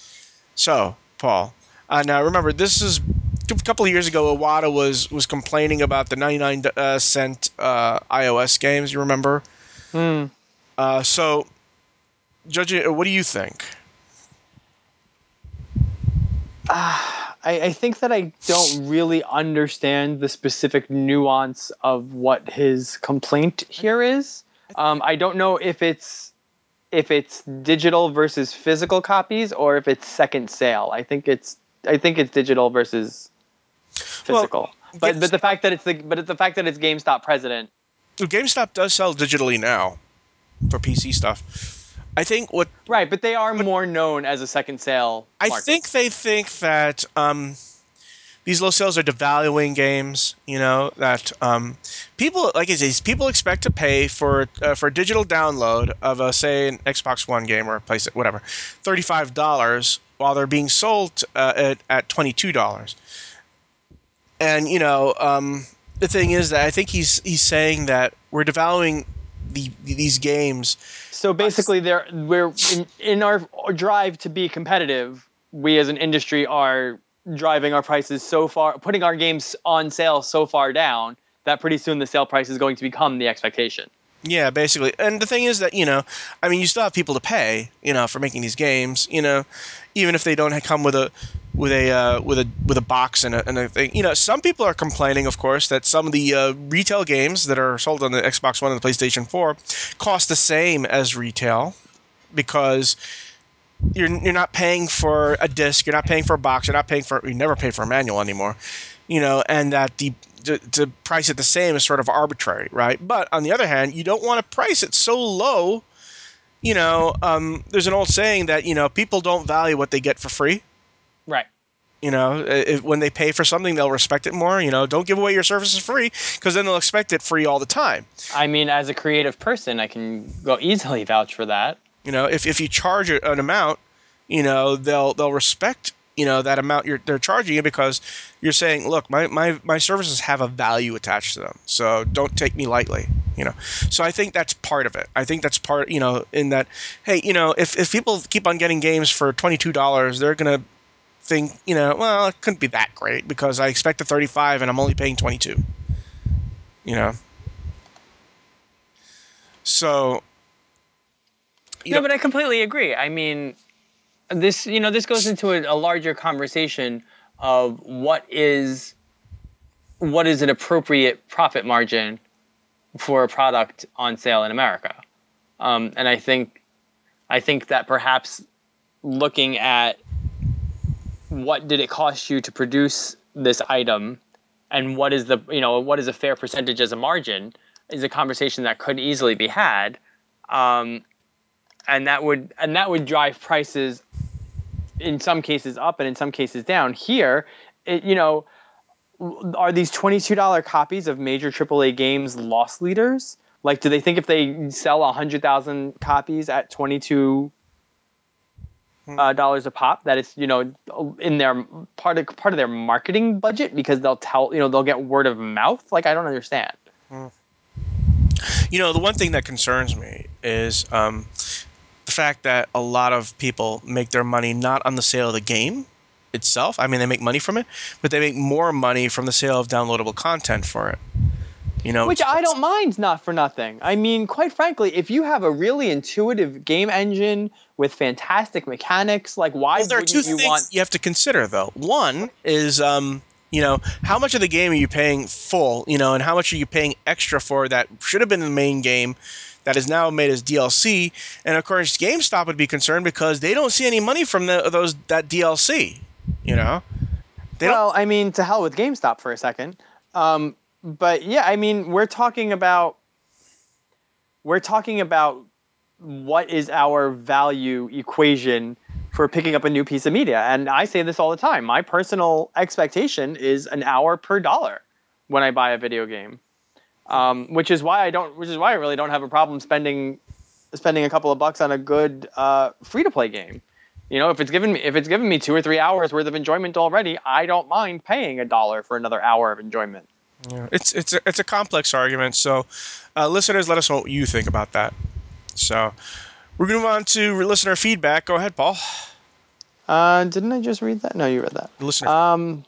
So, Paul, uh, now remember, this is a couple of years ago. Iwata was was complaining about the ninety-nine uh, cent uh, iOS games. You remember? Hmm. Uh, so, Judge, what do you think? I, I think that I don't really understand the specific nuance of what his complaint here is. Um, I don't know if it's if it's digital versus physical copies or if it's second sale. I think it's I think it's digital versus Well, physical. But but the GameStop, fact that it's the but it's the fact that it's GameStop president. GameStop does sell digitally now for P C stuff. I think what Right, but they are what more known as a second sale I market. think they think that um, these low sales are devaluing games. You know that um, people, like I say, people expect to pay for uh, for a digital download of a say an Xbox One game or a PlayStation, whatever, thirty five dollars, while they're being sold uh, at at twenty two dollars. And you know um, the thing is that I think he's he's saying that we're devaluing the these games. So basically, there we're in, in our drive to be competitive. We as an industry are driving our prices so far, putting our games on sale so far down that pretty soon the sale price is going to become the expectation. Yeah, basically. And the thing is that, you know, I mean, you still have people to pay, you know, for making these games, you know, even if they don't come with a with a uh, with a with a box and a, and a thing. You know, some people are complaining, of course, that some of the uh, retail games that are sold on the Xbox One and the PlayStation four cost the same as retail because you're you're not paying for a disc, you're not paying for a box, you're not paying for you never pay for a manual anymore, you know, and that the to, to price it the same is sort of arbitrary, right? But on the other hand, you don't want to price it so low. You know, um, there's an old saying that you know people don't value what they get for free. Right. You know, if, when they pay for something, they'll respect it more. You know, don't give away your services free because then they'll expect it free all the time. I mean, as a creative person, I can go easily vouch for that. You know, if, if you charge an amount, you know, they'll they'll respect, you know, that amount you're they're charging you because you're saying, look, my, my, my services have a value attached to them. So don't take me lightly, you know. So I think that's part of it. I think that's part, you know, in that, hey, you know, if, if people keep on getting games for twenty-two dollars, they're going to think, you know, well, it couldn't be that great because I expected thirty-five and I'm only paying twenty-two, you know. So, you No, know, but I completely agree. I mean, this you know this goes into a, a larger conversation of what is what is an appropriate profit margin for a product on sale in America, um, and I think I think that perhaps looking at what did it cost you to produce this item and what is the you know what is a fair percentage as a margin is a conversation that could easily be had, um, and that would and that would drive prices in some cases up and in some cases down. Here, it, you know, are these twenty-two dollar copies of major triple A games loss leaders? Like, do they think if they sell one hundred thousand copies at twenty-two uh, dollars a pop, that it's, you know, in their part of part of their marketing budget because they'll tell, you know, they'll get word of mouth? Like, I don't understand. you know, the one thing that concerns me is um, the fact that a lot of people make their money not on the sale of the game itself. I mean, they make money from it, but they make more money from the sale of downloadable content for it. You know, Which I don't mind, not for nothing. I mean, quite frankly, if you have a really intuitive game engine with fantastic mechanics, like, why well, there are two wouldn't you want... things you have to consider, though. One is, um, you know, how much of the game are you paying full, you know, and how much are you paying extra for that should have been in the main game that is now made as D L C? And of course, GameStop would be concerned because they don't see any money from the, those that D L C. You know, they don't. Well, I mean, to hell with GameStop for a second. Um, but yeah, I mean, we're talking about we're talking about what is our value equation for picking up a new piece of media. And I say this all the time. My personal expectation is an hour per dollar when I buy a video game. Um, which is why I don't which is why I really don't have a problem spending spending a couple of bucks on a good uh, free to play game. You know, if it's given me if it's given me two or three hours worth of enjoyment already, I don't mind paying a dollar for another hour of enjoyment. Yeah, it's it's a, it's a complex argument. So, uh, listeners, let us know what you think about that. So, we're going to move on to listener feedback. Go ahead, Paul. Uh, didn't I just read that? No, you read that. Listener. Um,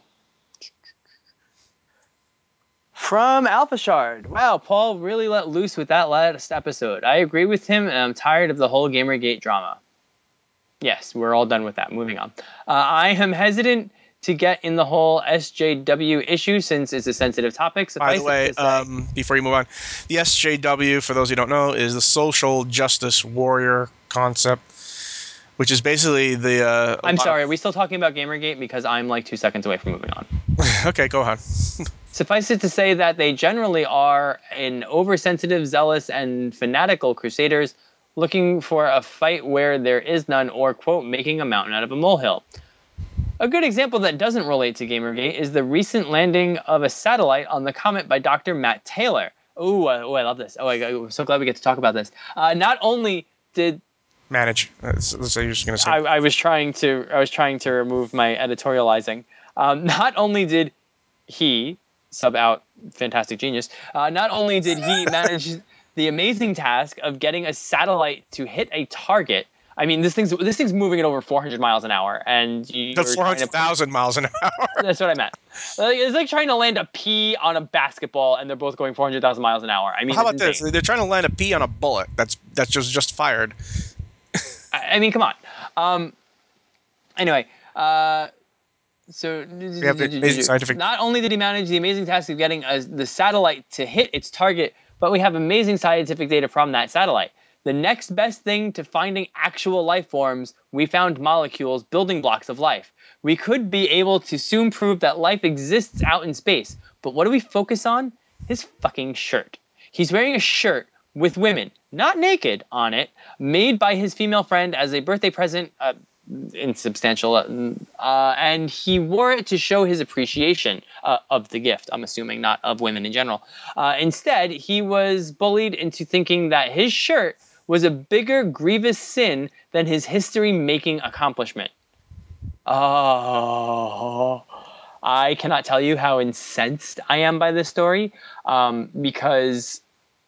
from Alpha Shard. Wow, Paul really let loose with that last episode. I agree with him, and I'm tired of the whole Gamergate drama. Yes, we're all done with that. Moving on. Uh, I am hesitant to get in the whole S J W issue since it's a sensitive topic. By Suffice the way, it to say, um, before you move on, the S J W, for those who don't know, is the social justice warrior concept, which is basically the. Uh, I'm sorry, are we still talking about Gamergate? Because I'm like two seconds away from moving on. Okay, go on. Suffice it to say that they generally are an oversensitive, zealous, and fanatical crusaders looking for a fight where there is none, or, quote, making a mountain out of a molehill. A good example that doesn't relate to Gamergate is the recent landing of a satellite on the comet by Doctor Matt Taylor. Ooh, uh, oh, I love this. Oh, I, I'm so glad we get to talk about this. Uh, not only did Manage. That's, that's what you're just going to say. I, I was trying to I was trying to remove my editorializing. Um, not only did he sub out Fantastic Genius, uh, not only did he manage the amazing task of getting a satellite to hit a target I mean, this thing's this thing's moving at over four hundred miles an hour, and The you're four trying hundred to. thousand miles an hour. That's what I meant. Like, it's like trying to land a pea on a basketball, and they're both going four hundred thousand miles an hour. I mean, How it's about this? insane. They're trying to land a pea on a bullet. That's that's just just fired. I, I mean, come on. Um, anyway, uh, so We have the amazing scientific. not only did he manage the amazing task of getting uh, the satellite to hit its target, but we have amazing scientific data from that satellite. The next best thing to finding actual life forms, we found molecules, building blocks of life. We could be able to soon prove that life exists out in space. But what do we focus on? His fucking shirt. He's wearing a shirt with women, not naked, on it, made by his female friend as a birthday present, uh, insubstantial, uh, uh, and he wore it to show his appreciation uh, of the gift, I'm assuming, not of women in general. Uh, instead, he was bullied into thinking that his shirt was a bigger grievous sin than his history-making accomplishment. Oh, I cannot tell you how incensed I am by this story, um, because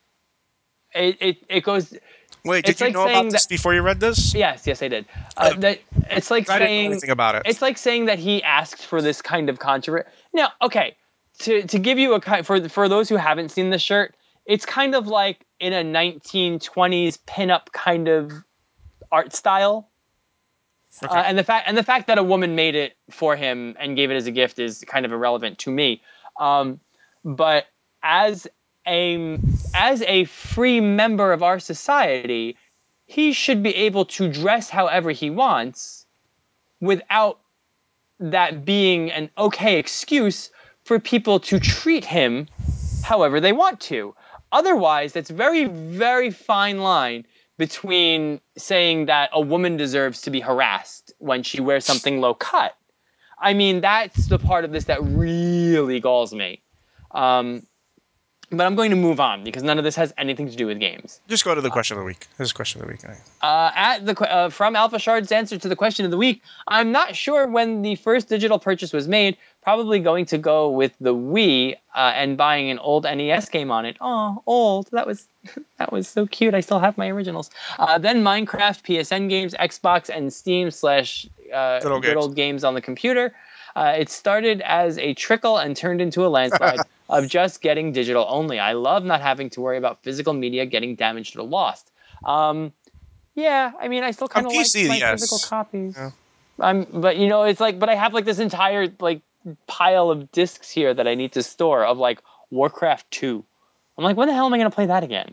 it, it, it goes... Wait, did it's you like know about saying this that, before you read this? yes, yes, I did. Uh, that it's like I didn't know saying anything about it. it's like saying that he asked for this kind of controversy. Now, okay, to to give you a ki- for for those who haven't seen the shirt, it's kind of like in a nineteen twenties pinup kind of art style. Okay. Uh, and the fact and the fact that a woman made it for him and gave it as a gift is kind of irrelevant to me. Um, but as a as a free member of our society, he should be able to dress however he wants without that being an okay excuse for people to treat him however they want to. Otherwise, that's very, very fine line between saying that a woman deserves to be harassed when she wears something low cut. I mean, that's the part of this that really galls me. Um, but I'm going to move on because none of this has anything to do with games. Just go to the question of the week. This is question of the week. Uh, at the uh, from Alpha Shard's answer to the question of the week, I'm not sure when the first digital purchase was made. Probably going to go with the Wii uh, and buying an old N E S game on it. Oh, old. That was that was so cute. I still have my originals. Uh, then Minecraft, P S N games, Xbox, and Steam slash uh, Good old good games. old games on the computer. Uh, it started as a trickle and turned into a landslide of just getting digital only. I love not having to worry about physical media getting damaged or lost. Um, Yeah, I mean, I still kind of like P C, my yes. physical copies. Yeah. I'm, but you know, it's like, but I have like this entire like pile of discs here that I need to store of like Warcraft two. I'm like, when the hell am I gonna play that again?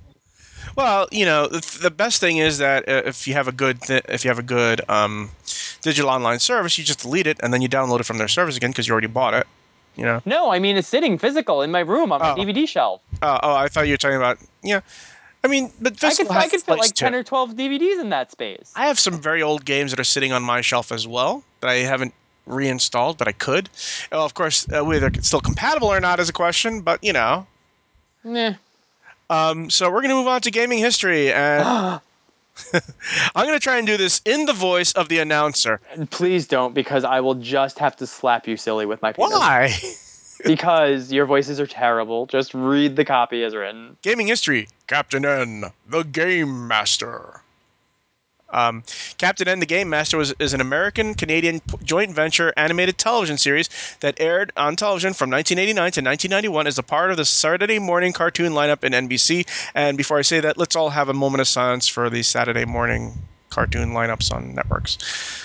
Well, you know, the, the best thing is that uh, if you have a good th- if you have a good um, digital online service, you just delete it and then you download it from their service again because you already bought it. You know. No, I mean it's sitting physical in my room on my Oh. D V D shelf. Uh, oh, I thought you were talking about yeah. I mean, but I could physical I has could its fit place like ten too. or twelve D V Ds in that space. I have some very old games that are sitting on my shelf as well that I haven't reinstalled, but I could. Well, of course, uh, whether it's still compatible or not is a question, but you know. Nah. Um, so we're gonna move on to gaming history, and I'm gonna try and do this in the voice of the announcer. Please don't, because I will just have to slap you silly with my penis. Why? Because your voices are terrible. Just read the copy as written. Gaming history, Captain N, the Game Master. Um, Captain N, the Game Master was is an American-Canadian p- joint venture animated television series that aired on television from nineteen eighty-nine to nineteen ninety-one as a part of the Saturday morning cartoon lineup in N B C. And before I say that, let's all have a moment of silence for the Saturday morning cartoon lineups on networks.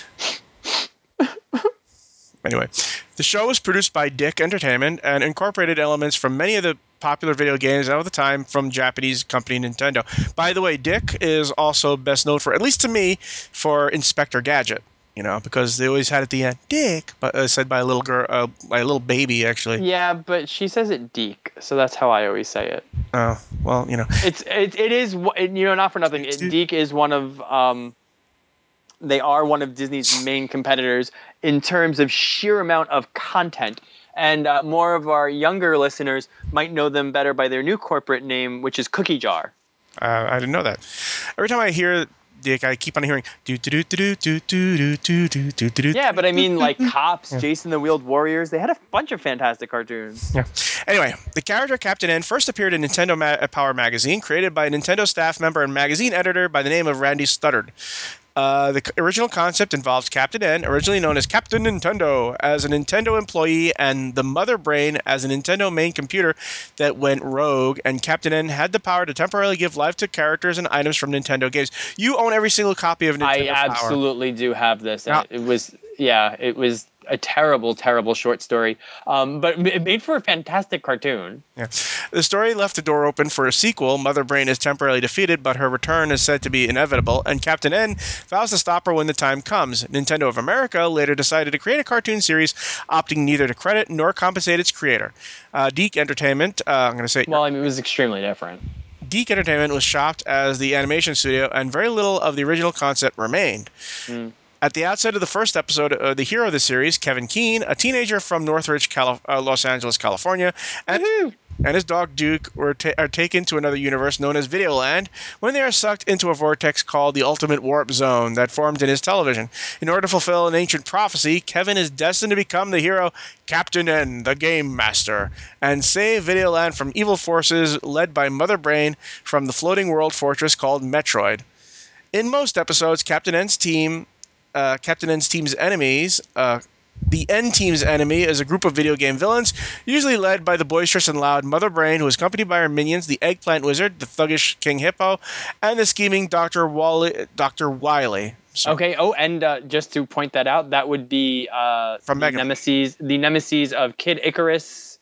Anyway, the show was produced by Dick Entertainment and incorporated elements from many of the popular video games of the time from Japanese company Nintendo. By the way, Dick is also best known for, at least to me, for Inspector Gadget. You know, because they always had at the end Dick, but uh, said by a little girl, uh, by a little baby actually. Yeah, but she says it Deke, so that's how I always say it. Oh, well, you know. It's it, it is it, you know, not for nothing. It, Deke is one of um, they are one of Disney's main competitors in terms of sheer amount of content. And uh, more of our younger listeners might know them better by their new corporate name, which is Cookie Jar. Uh, I didn't know that. Every time I hear Dick, I keep on hearing do do do do do do do do do do. Yeah, but I mean, like Cops, Jason the Wheeled Warriors. They had a bunch of fantastic cartoons. Yeah. Anyway, the character Captain N first appeared in Nintendo Ma- Power magazine, created by a Nintendo staff member and magazine editor by the name of Randy Studdard. Uh, the c- original concept involves Captain N, originally known as Captain Nintendo, as a Nintendo employee, and the Mother Brain as a Nintendo main computer that went rogue, and Captain N had the power to temporarily give life to characters and items from Nintendo games. You own every single copy of Nintendo I Power. absolutely do have this. And Now- it, it was, yeah, it was a terrible, terrible short story. Um, but it made for a fantastic cartoon. Yeah. The story left the door open for a sequel. Mother Brain is temporarily defeated, but her return is said to be inevitable, and Captain N vows to stop her when the time comes. Nintendo of America later decided to create a cartoon series, opting neither to credit nor compensate its creator. Uh, Deke Entertainment, uh, I'm going to say... Well, I mean, it was extremely different. Deke Entertainment was shopped as the animation studio, and very little of the original concept remained. Mm. At the outset of the first episode, uh, the hero of the series, Kevin Keene, a teenager from Northridge, Cali- uh, Los Angeles, California, and, and his dog Duke were ta- are taken to another universe known as Videoland when they are sucked into a vortex called the Ultimate Warp Zone that formed in his television. In order to fulfill an ancient prophecy, Kevin is destined to become the hero Captain N, the Game Master, and save Videoland from evil forces led by Mother Brain from the floating world fortress called Metroid. In most episodes, Captain N's team Uh, Captain N's team's enemies. Uh, the N team's enemy is a group of video game villains, usually led by the boisterous and loud Mother Brain, who is accompanied by her minions, the Eggplant Wizard, the thuggish King Hippo, and the scheming Doctor Wally. Doctor Wily. So, Okay. Oh, and uh, just to point that out, that would be uh, From the Mega Man. nemesis, the nemesis of Kid Icarus,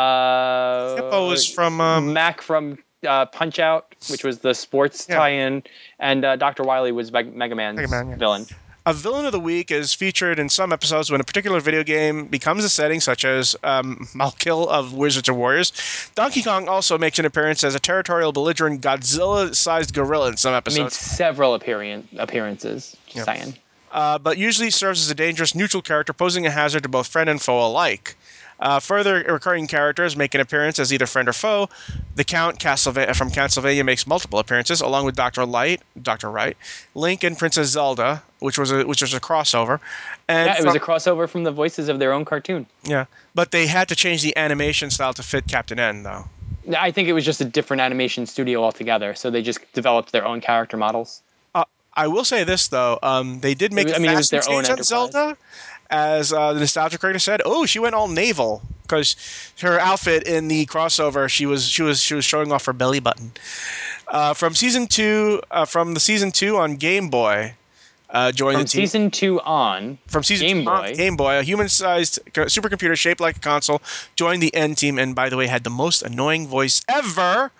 uh, Hippo is from um, Mac from uh, Punch Out, which was the sports Yeah. tie-in, and uh, Doctor Wily was Meg- Mega Man's Mega Man, yeah. villain. A villain of the week is featured in some episodes when a particular video game becomes a setting, such as um, Malkill of Wizards of Warriors. Donkey Kong also makes an appearance as a territorial, belligerent, Godzilla-sized gorilla in some Made episodes. several appearance appearances. Just Yeah. saying. Uh, but usually serves as a dangerous neutral character, posing a hazard to both friend and foe alike. Uh, further recurring characters make an appearance as either friend or foe. The Count Castleva- from Castlevania makes multiple appearances, along with Doctor Light, Doctor Wright, Link, and Princess Zelda, which was a which was a crossover. And Yeah, it was from- a crossover from the voices of their own cartoon. yeah, but they had to change the animation style to fit Captain N, though. I think it was just a different animation studio altogether, so they just developed their own character models. Uh, I will say this though, um, they did make I a mean, it was fashion their own change on enterprise. Zelda, as uh, the nostalgia creator said. Oh, she went all naval because her outfit in the crossover, she was she was she was showing off her belly button. Uh, from season two, uh, from the season two on Game Boy, uh, joined From the team. season two on, From season Game two on Boy. Game Boy, a human-sized co- supercomputer shaped like a console joined the N team, and by the way, had the most annoying voice ever.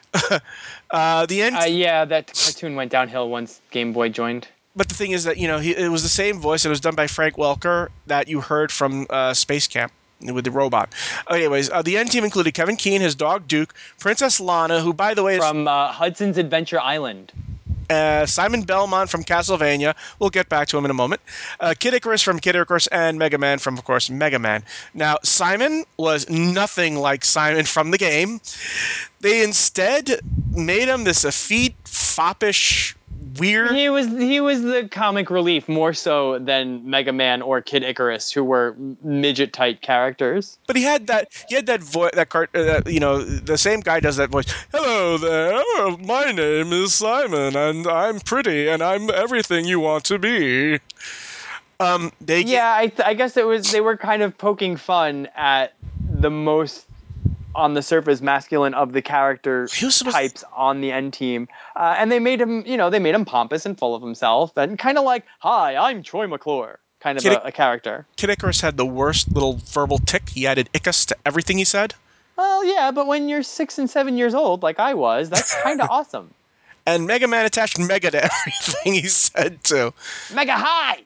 uh, the N. Uh, yeah, that cartoon went downhill once Game Boy joined. But the thing is that, you know, he, it was the same voice. It was done by Frank Welker that you heard from uh, Space Camp with the robot. Anyways, uh, the N team included Kevin Keene, his dog Duke, Princess Lana, who, by the way, is From uh, Hudson's Adventure Island. uh, Simon Belmont from Castlevania. We'll get back to him in a moment. Uh, Kid Icarus from Kid Icarus, and Mega Man from, of course, Mega Man. Now, Simon was nothing like Simon from the game. They instead made him this effete, foppish, weird... He was he was the comic relief more so than Mega Man or Kid Icarus, who were midget type characters. But he had that. He had that voice. That cart. Uh, that, you know, the same guy does that voice. Hello there. Oh, my name is Simon, and I'm pretty, and I'm everything you want to be. Um. They. Yeah, I, th- I guess it was they were kind of poking fun at the most on the surface masculine of the character He was supposed types on the N team, uh, and they made him, you know, they made him pompous and full of himself, and kind of like, "Hi, I'm Troy McClure," kind of Kid- a, a character. Kid Icarus had the worst little verbal tick. He added "icus" to everything he said. Well, yeah, but when you're six and seven years old, like I was, that's kind of awesome. And Mega Man attached "mega" to everything he said too. Mega high.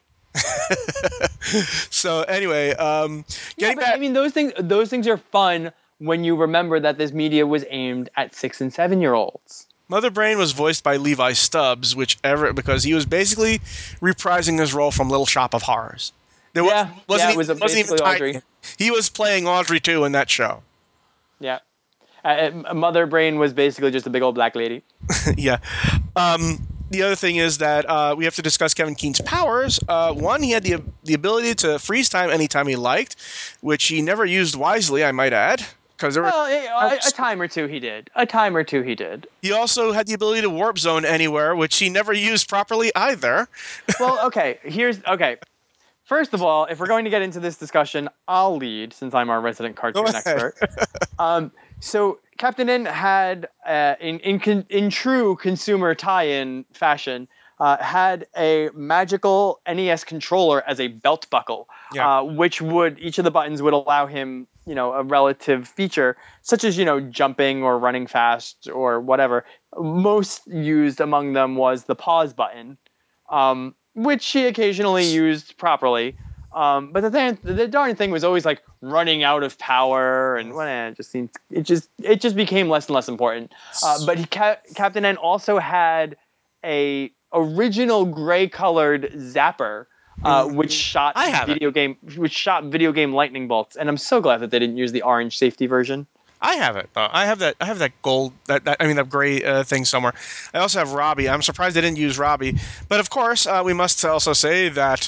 So anyway, um, Yeah, getting but, back. I mean, those things those things are fun when you remember that this media was aimed at six and seven year olds. Mother Brain was voiced by Levi Stubbs, which ever because he was basically reprising his role from Little Shop of Horrors. There Yeah, wasn't, wasn't yeah, it was even, a- wasn't even basically Tiny. Audrey. He was playing Audrey too in that show. Yeah. Uh, uh, Mother Brain was basically just a big old black lady. Yeah. Um, the other thing is that uh, we have to discuss Kevin Keen's powers. Uh, one, he had the the ability to freeze time anytime he liked, which he never used wisely, I might add, because there were. Well, a, a time or two he did. A time or two he did. He also had the ability to warp zone anywhere, which he never used properly either. Well, okay. Here's okay. First of all, if we're going to get into this discussion, I'll lead since I'm our resident cartoon expert. Um, so Captain N had, uh, in in con- in true consumer tie-in fashion, uh, had a magical N E S controller as a belt buckle, Yeah. uh, which would each of the buttons would allow him, you know, a relative feature such as you know jumping or running fast or whatever. Most used among them was the pause button. Um, which he occasionally used properly. Um, but the thing, the darn thing was always like running out of power, and well, eh, it just seemed it just it just became less and less important. Uh, but he Captain N also had a original gray colored zapper, uh, which shot I have it. video game which shot video game lightning bolts, and I'm so glad that they didn't use the orange safety version. I have it. Uh, I have that. I have that gold. That, that I mean, that gray uh, thing somewhere. I also have Robbie. I'm surprised they didn't use Robbie. But of course, uh, we must also say that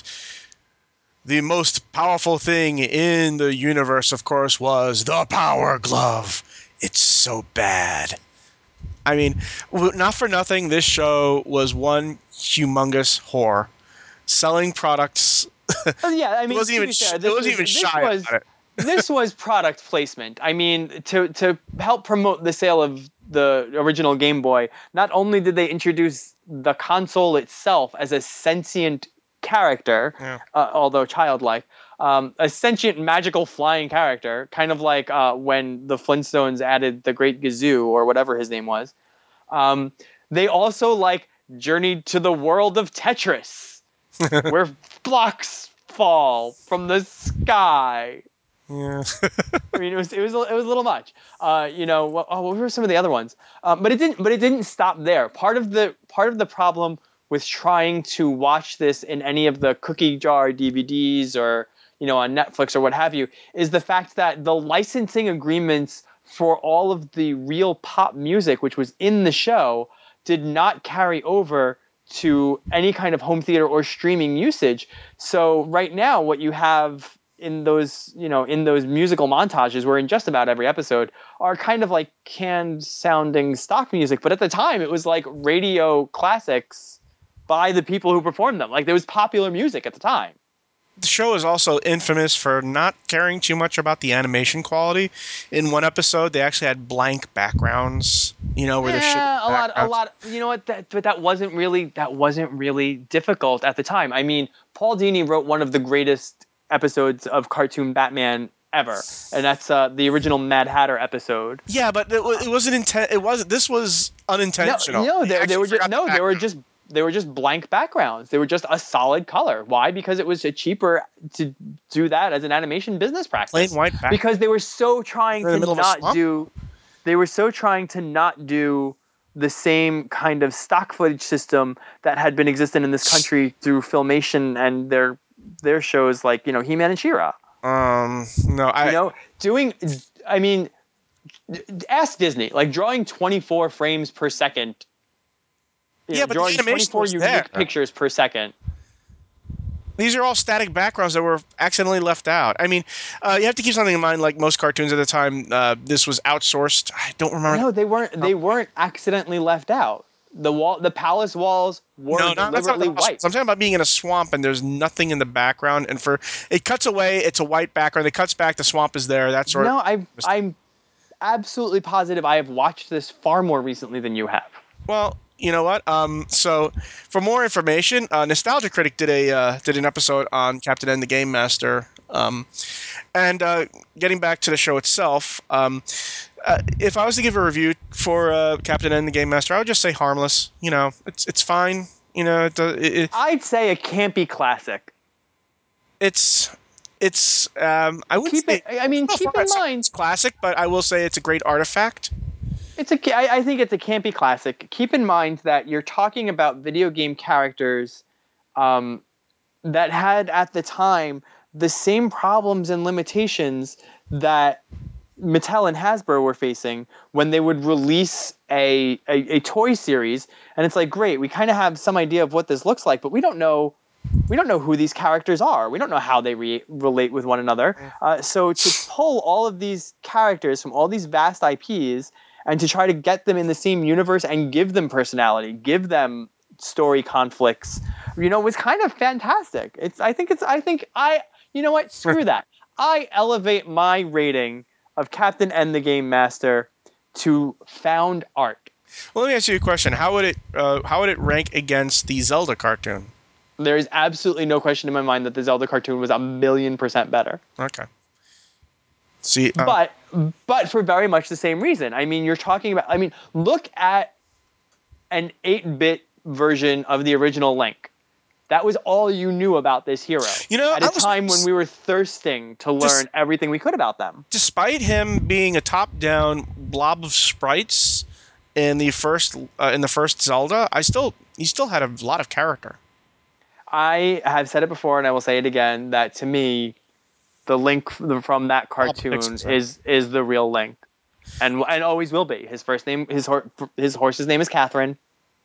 the most powerful thing in the universe, of course, was the Power Glove. It's so bad. I mean, not for nothing, this show was one humongous whore, selling products. Oh, yeah, I It mean, wasn't to even. be Sh- fair, it this wasn't was even this shy was about it. this was product placement. I mean, to to help promote the sale of the original Game Boy, not only did they introduce the console itself as a sentient character, Yeah. uh, although childlike, um, a sentient magical flying character, kind of like uh, when the Flintstones added the Great Gazoo or whatever his name was. Um, they also like journeyed to the world of Tetris, where blocks fall from the sky. Yeah. I mean, it was it was it was a little much. Uh, you know, what, oh, what were some of the other ones? Um, but it didn't. But it didn't stop there. Part of the part of the problem with trying to watch this in any of the cookie jar D V Ds or you know on Netflix or what have you is the fact that the licensing agreements for all of the real pop music, which was in the show, did not carry over to any kind of home theater or streaming usage. So right now, what you have in those, you know, in those musical montages, where in just about every episode are kind of like canned sounding stock music, but at the time it was like radio classics by the people who performed them. Like there was popular music at the time. The show is also infamous for not caring too much about the animation quality. In one episode, they actually had blank backgrounds, you know, where they're shit Yeah, a lot, a backgrounds. lot. You know what? That, but that wasn't really that wasn't really difficult at the time. I mean, Paul Dini wrote one of the greatest episodes of cartoon Batman ever, and that's uh, the original Mad Hatter episode. Yeah, but it, wa- it wasn't intent. It wasn't. This was No, unintentional. no, They they, they actually were just forgot the no, they were background. just they were just blank backgrounds. They were just a solid color. Why? Because it was a cheaper to do that as an animation business Plain practice. white background. Because they were so trying They're in to the middle of a not swamp? do, they were so trying to not do the same kind of stock footage system that had been existent in this country through Filmation and their their shows like you know He-Man and She-Ra. Um, no, You I. know, doing. I mean, ask Disney. Like drawing twenty-four frames per second. You Yeah, know, but the drawing animation twenty-four was there. unique pictures per second. These are all static backgrounds that were accidentally left out. I mean, uh, you have to keep something in mind. Like most cartoons at the time, uh, this was outsourced. I don't remember. No, they weren't. They weren't accidentally left out. The wall, the palace walls were No, not that's not the deliberately house. I'm white. talking about being in a swamp and there's nothing in the background. And for it cuts away, it's a white background. It cuts back, the swamp is there. That sort No, of. I, I'm absolutely positive. I have watched this far more recently than you have. Well, you know what? Um, so for more information, uh, Nostalgia Critic did a uh, did an episode on Captain N the Game Master. Um, and uh, getting back to the show itself, um, uh, if I was to give a review for uh, Captain N the Game Master, I would just say harmless. You know, it's it's fine. You know, it, it, it, I'd say a campy classic. it's it's um, I wouldn't Keep say it. I mean, so keep far in it's, mind, it's classic, but I will say it's a great artifact. it's a. I I think it's a campy classic. Keep in mind that you're talking about video game characters um, that had at the time the same problems and limitations that Mattel and Hasbro were facing when they would release a, a, a toy series, and it's like, great, we kind of have some idea of what this looks like, but we don't know we don't know who these characters are. We don't know how they re- relate with one another. Uh, so to pull all of these characters from all these vast I Ps and to try to get them in the same universe and give them personality, give them story conflicts, you know, was kind of fantastic. It's I think it's I think I you know what? Screw that. I elevate my rating of Captain N the Game Master to found art. Well, let me ask you a question. How would it uh, how would it rank against the Zelda cartoon? There is absolutely no question in my mind that the Zelda cartoon was a million percent better. Okay. See, uh, But but for very much the same reason. I mean, you're talking about. I mean, look at an eight-bit version of the original Link. That was all you knew about this hero. You know, at a I was- time when we were thirsting to learn Just- everything we could about them. despite him being a top-down blob of sprites in the first uh, in the first Zelda, I still he still had a lot of character. I have said it before, and I will say it again. That to me, the Link from that cartoon pixels, right? is is the real Link, and and always will be. His first name, his hor- his horse's name is Catherine.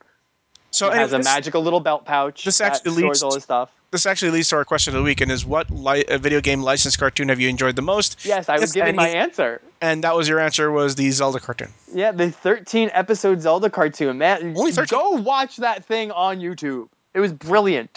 So He anyway, has a this, magical little belt pouch this that actually stores leads all his stuff. this actually leads to our question of the week, and is what li- a video game licensed cartoon have you enjoyed the most? Yes, I was If giving my any, answer. and that was your answer was the Zelda cartoon. Yeah, the thirteen episode Zelda cartoon. Man, Only thirteen? go watch that thing on YouTube. It was brilliant.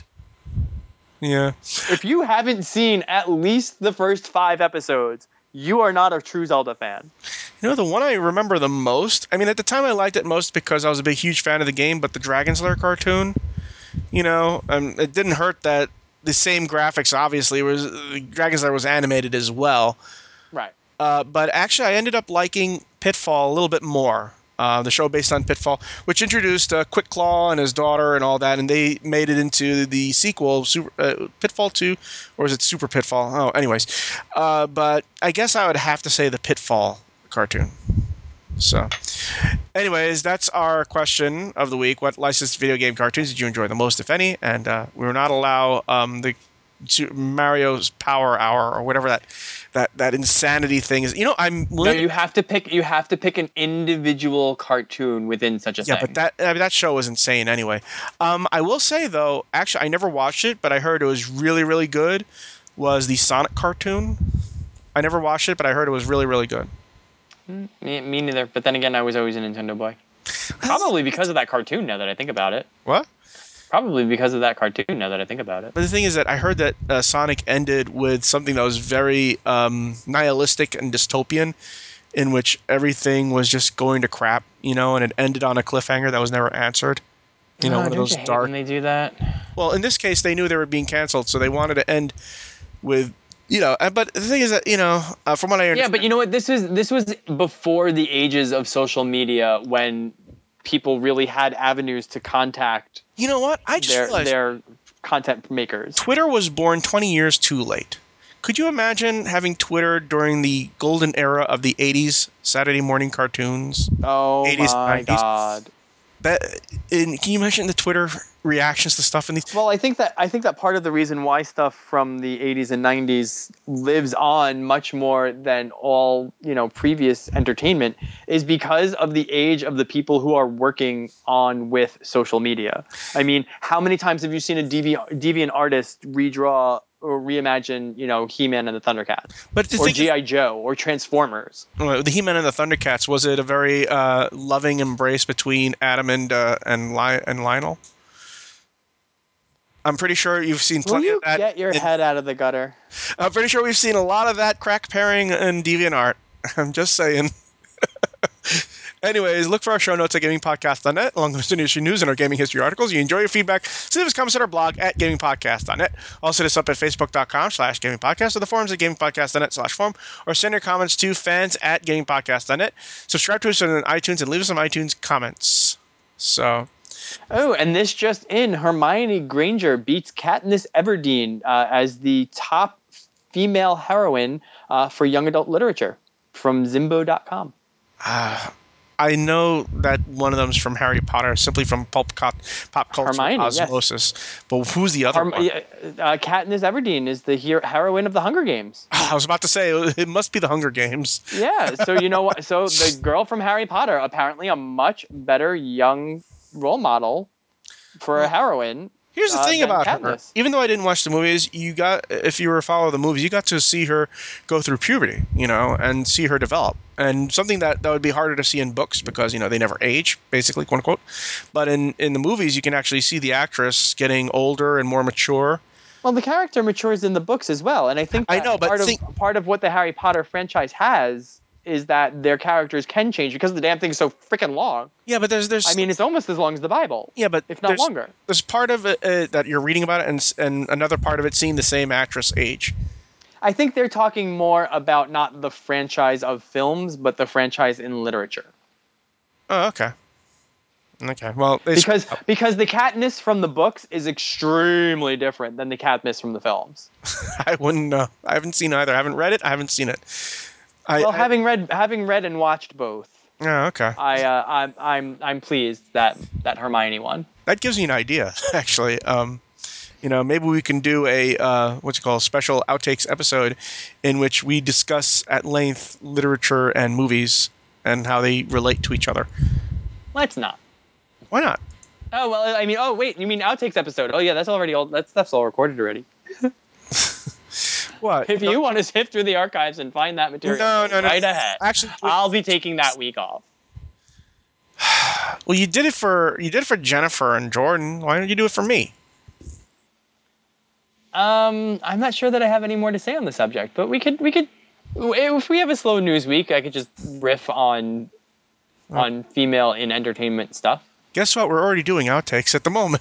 Yeah. If you haven't seen at least the first five episodes, you are not a true Zelda fan. You know, the one I remember the most, I mean, at the time I liked it most because I was a big, huge fan of the game, but the Dragon Slayer cartoon, you know, um, it didn't hurt that the same graphics, obviously, was Dragon Slayer was animated as well. Right. Uh, but actually, I ended up liking Pitfall a little bit more. Uh, the show based on Pitfall, which introduced uh, Quick Claw and his daughter and all that, and they made it into the sequel, Super, uh, Pitfall two, or is it Super Pitfall? Oh, anyways. Uh, but I guess I would have to say the Pitfall cartoon. So, anyways, that's our question of the week. What licensed video game cartoons did you enjoy the most, if any? And uh, we will not allow um, the Mario's Power Hour or whatever that that that insanity thing is. You know, I'm No, you have to pick. You have to pick an individual cartoon within such a yeah, thing. but that I mean, that show was insane anyway. Um, I will say though, actually, I never watched it, but I heard it was really, really good. Was the Sonic cartoon? I never watched it, but I heard it was really, really good. Me, me neither. But then again, I was always a Nintendo boy. Probably because of that cartoon. Now that I think about it. What? Probably because of that cartoon. Now that I think about it. But the thing is that I heard that uh, Sonic ended with something that was very um, nihilistic and dystopian, in which everything was just going to crap, you know, and it ended on a cliffhanger that was never answered. You know, Oh, one of don't those you hate dark. when they do that? Well, in this case, they knew they were being canceled, so they wanted to end with, you know. uh, But the thing is that, you know, uh, from what I Yeah, understand, but you know what? This was this was before the ages of social media when people really had avenues to contact you know what? I just their realized their content makers. Twitter was born twenty years too late. Could you imagine having Twitter during the golden era of the eighties Saturday morning cartoons? Oh eighties and my nineties. god. That in, can you imagine the Twitter reactions to stuff in these? Well, I think that I think that part of the reason why stuff from the eighties and nineties lives on much more than all, you know, previous entertainment is because of the age of the people who are working on with social media. I mean, how many times have you seen a devi- deviant artist redraw or reimagine, you know, He-Man and the Thundercats, But the or thing is- G I. Joe, or Transformers? Well, the He-Man and the Thundercats, was it a very uh, loving embrace between Adam and uh, and, Li- and Lionel? I'm pretty sure you've seen Will plenty you of that. get your in- head out of the gutter? I'm pretty sure we've seen a lot of that crack pairing in DeviantArt. I'm just saying. Anyways, look for our show notes at gaming podcast dot net, along with industry news and our gaming history articles. You enjoy your feedback, send us comments at our blog at gaming podcast dot net. Also, hit us up at facebook dot com slash gaming podcast or the forums at gaming podcast dot net slash forum, or send your comments to fans at gaming podcast dot net. Subscribe to us on iTunes and leave us some iTunes comments. So, Oh, and this just in, Hermione Granger beats Katniss Everdeen uh, as the top female heroine uh, for young adult literature from Zimbo dot com. uh, I know that one of them's from Harry Potter, simply from pop, co- pop culture Hermione, yes. osmosis. But who's the other Harm- one? uh, Katniss Everdeen is the hero- heroine of the Hunger Games. I was about to say, it must be the Hunger Games. Yeah, so you know what? So the girl from Harry Potter, apparently a much better young role model for a heroine. Here's the uh, thing than about her. Katniss. Even though I didn't watch the movies, you got if you were to follow the movies, you got to see her go through puberty, you know, and see her develop. And something that, that would be harder to see in books because, you know, they never age, basically, quote unquote. But in, in the movies, you can actually see the actress getting older and more mature. Well, the character matures in the books as well, and I think I that know, but part think- of part of what the Harry Potter franchise has is that their characters can change because the damn thing is so freaking long. Yeah, but there's there's I mean, it's almost as long as the Bible. yeah, but if not there's, longer. There's part of it uh, that you're reading about it, and s- and another part of it seeing the same actress age. I think they're talking more about not the franchise of films, but the franchise in literature. Oh, okay. Okay. Well, it's, Because because the Katniss from the books is extremely different than the Katniss from the films. I wouldn't know. I haven't seen either. I haven't read it. I haven't seen it. I, Well, I, having read having read and watched both, oh, okay. I uh, I'm I'm I'm pleased that that Hermione won. That gives me an idea, actually. Um, you know, maybe we can do a uh, what's it called, special outtakes episode, in which we discuss at length literature and movies and how they relate to each other. Let's not. Why not? Oh well, I mean, oh wait, you mean outtakes episode? Oh yeah, that's already all. That stuff's all recorded already. What? If you want to sift through the archives and find that material, No, no, no. right ahead. Actually, wait. I'll be taking that week off. Well, you did it for you did it for Jennifer and Jordan. Why don't you do it for me? Um, I'm not sure that I have any more to say on the subject, but we could we could if we have a slow news week, I could just riff on on female in entertainment stuff. Guess what? We're already doing outtakes at the moment.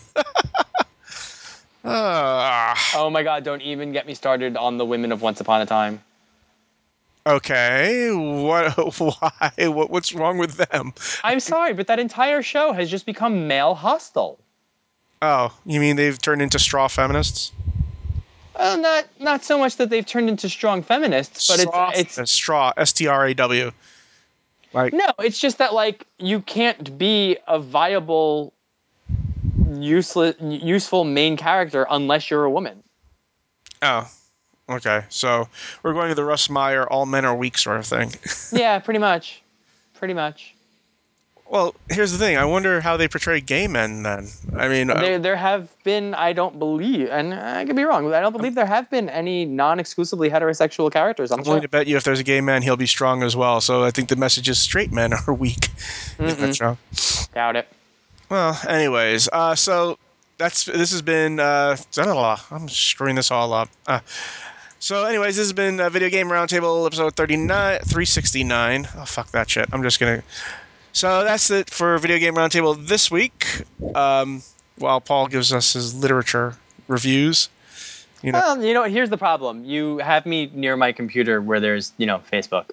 uh, Oh my God! Don't even get me started on the women of Once Upon a Time. okay. What? Why? What, what's wrong with them? I'm sorry, but that entire show has just become male hostile. Oh, you mean they've turned into straw feminists? Well, not not so much that they've turned into strong feminists, but straw, it's it's straw. S T R A W. Like no, it's just that like you can't be a viable, useless, useful main character unless you're a woman. oh, okay. So we're going to the Russ Meyer "all men are weak" sort of thing. Yeah, pretty much, pretty much. Well, here's the thing. I wonder how they portray gay men then. I mean, uh, There there have been, I don't believe, and I could be wrong, but I don't believe there have been any non-exclusively heterosexual characters on I'm the willing show. to bet you if there's a gay man, he'll be strong as well. So I think the message is straight men are weak in that Mm-mm. show. Doubt it. Well, anyways, uh, so that's this has been. Uh, I'm screwing this all up. Uh, so, anyways, this has been uh, Video Game Roundtable episode thirty-nine, three sixty-nine. Oh, fuck that shit. I'm just gonna. So that's it for Video Game Roundtable this week. Um, while Paul gives us his literature reviews. You know. Well, you know, here's the problem. You have me near my computer where there's, you know, Facebook.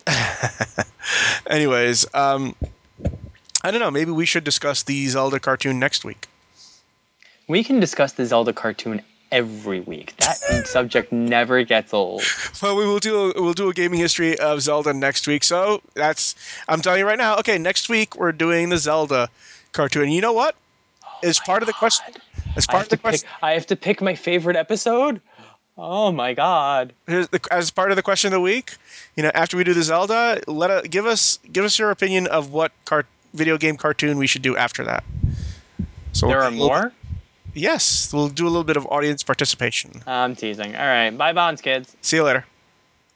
Anyways, um, I don't know. Maybe we should discuss the Zelda cartoon next week. We can discuss the Zelda cartoon every week. That subject never gets old. Well, we will do a, we'll do a gaming history of Zelda next week. So that's I'm telling you right now. Okay, next week we're doing the Zelda cartoon. And you know what? As part of the question, as I part have of the to pick. question, I have to pick my favorite episode. Oh my God! here's the, as part of the question of the week, you know, after we do the Zelda, let a, give us give us your opinion of what car, video game cartoon we should do after that. So There we'll, are more. Yes, we'll do a little bit of audience participation. I'm teasing. All right. Bye, Bonds, kids. See you later.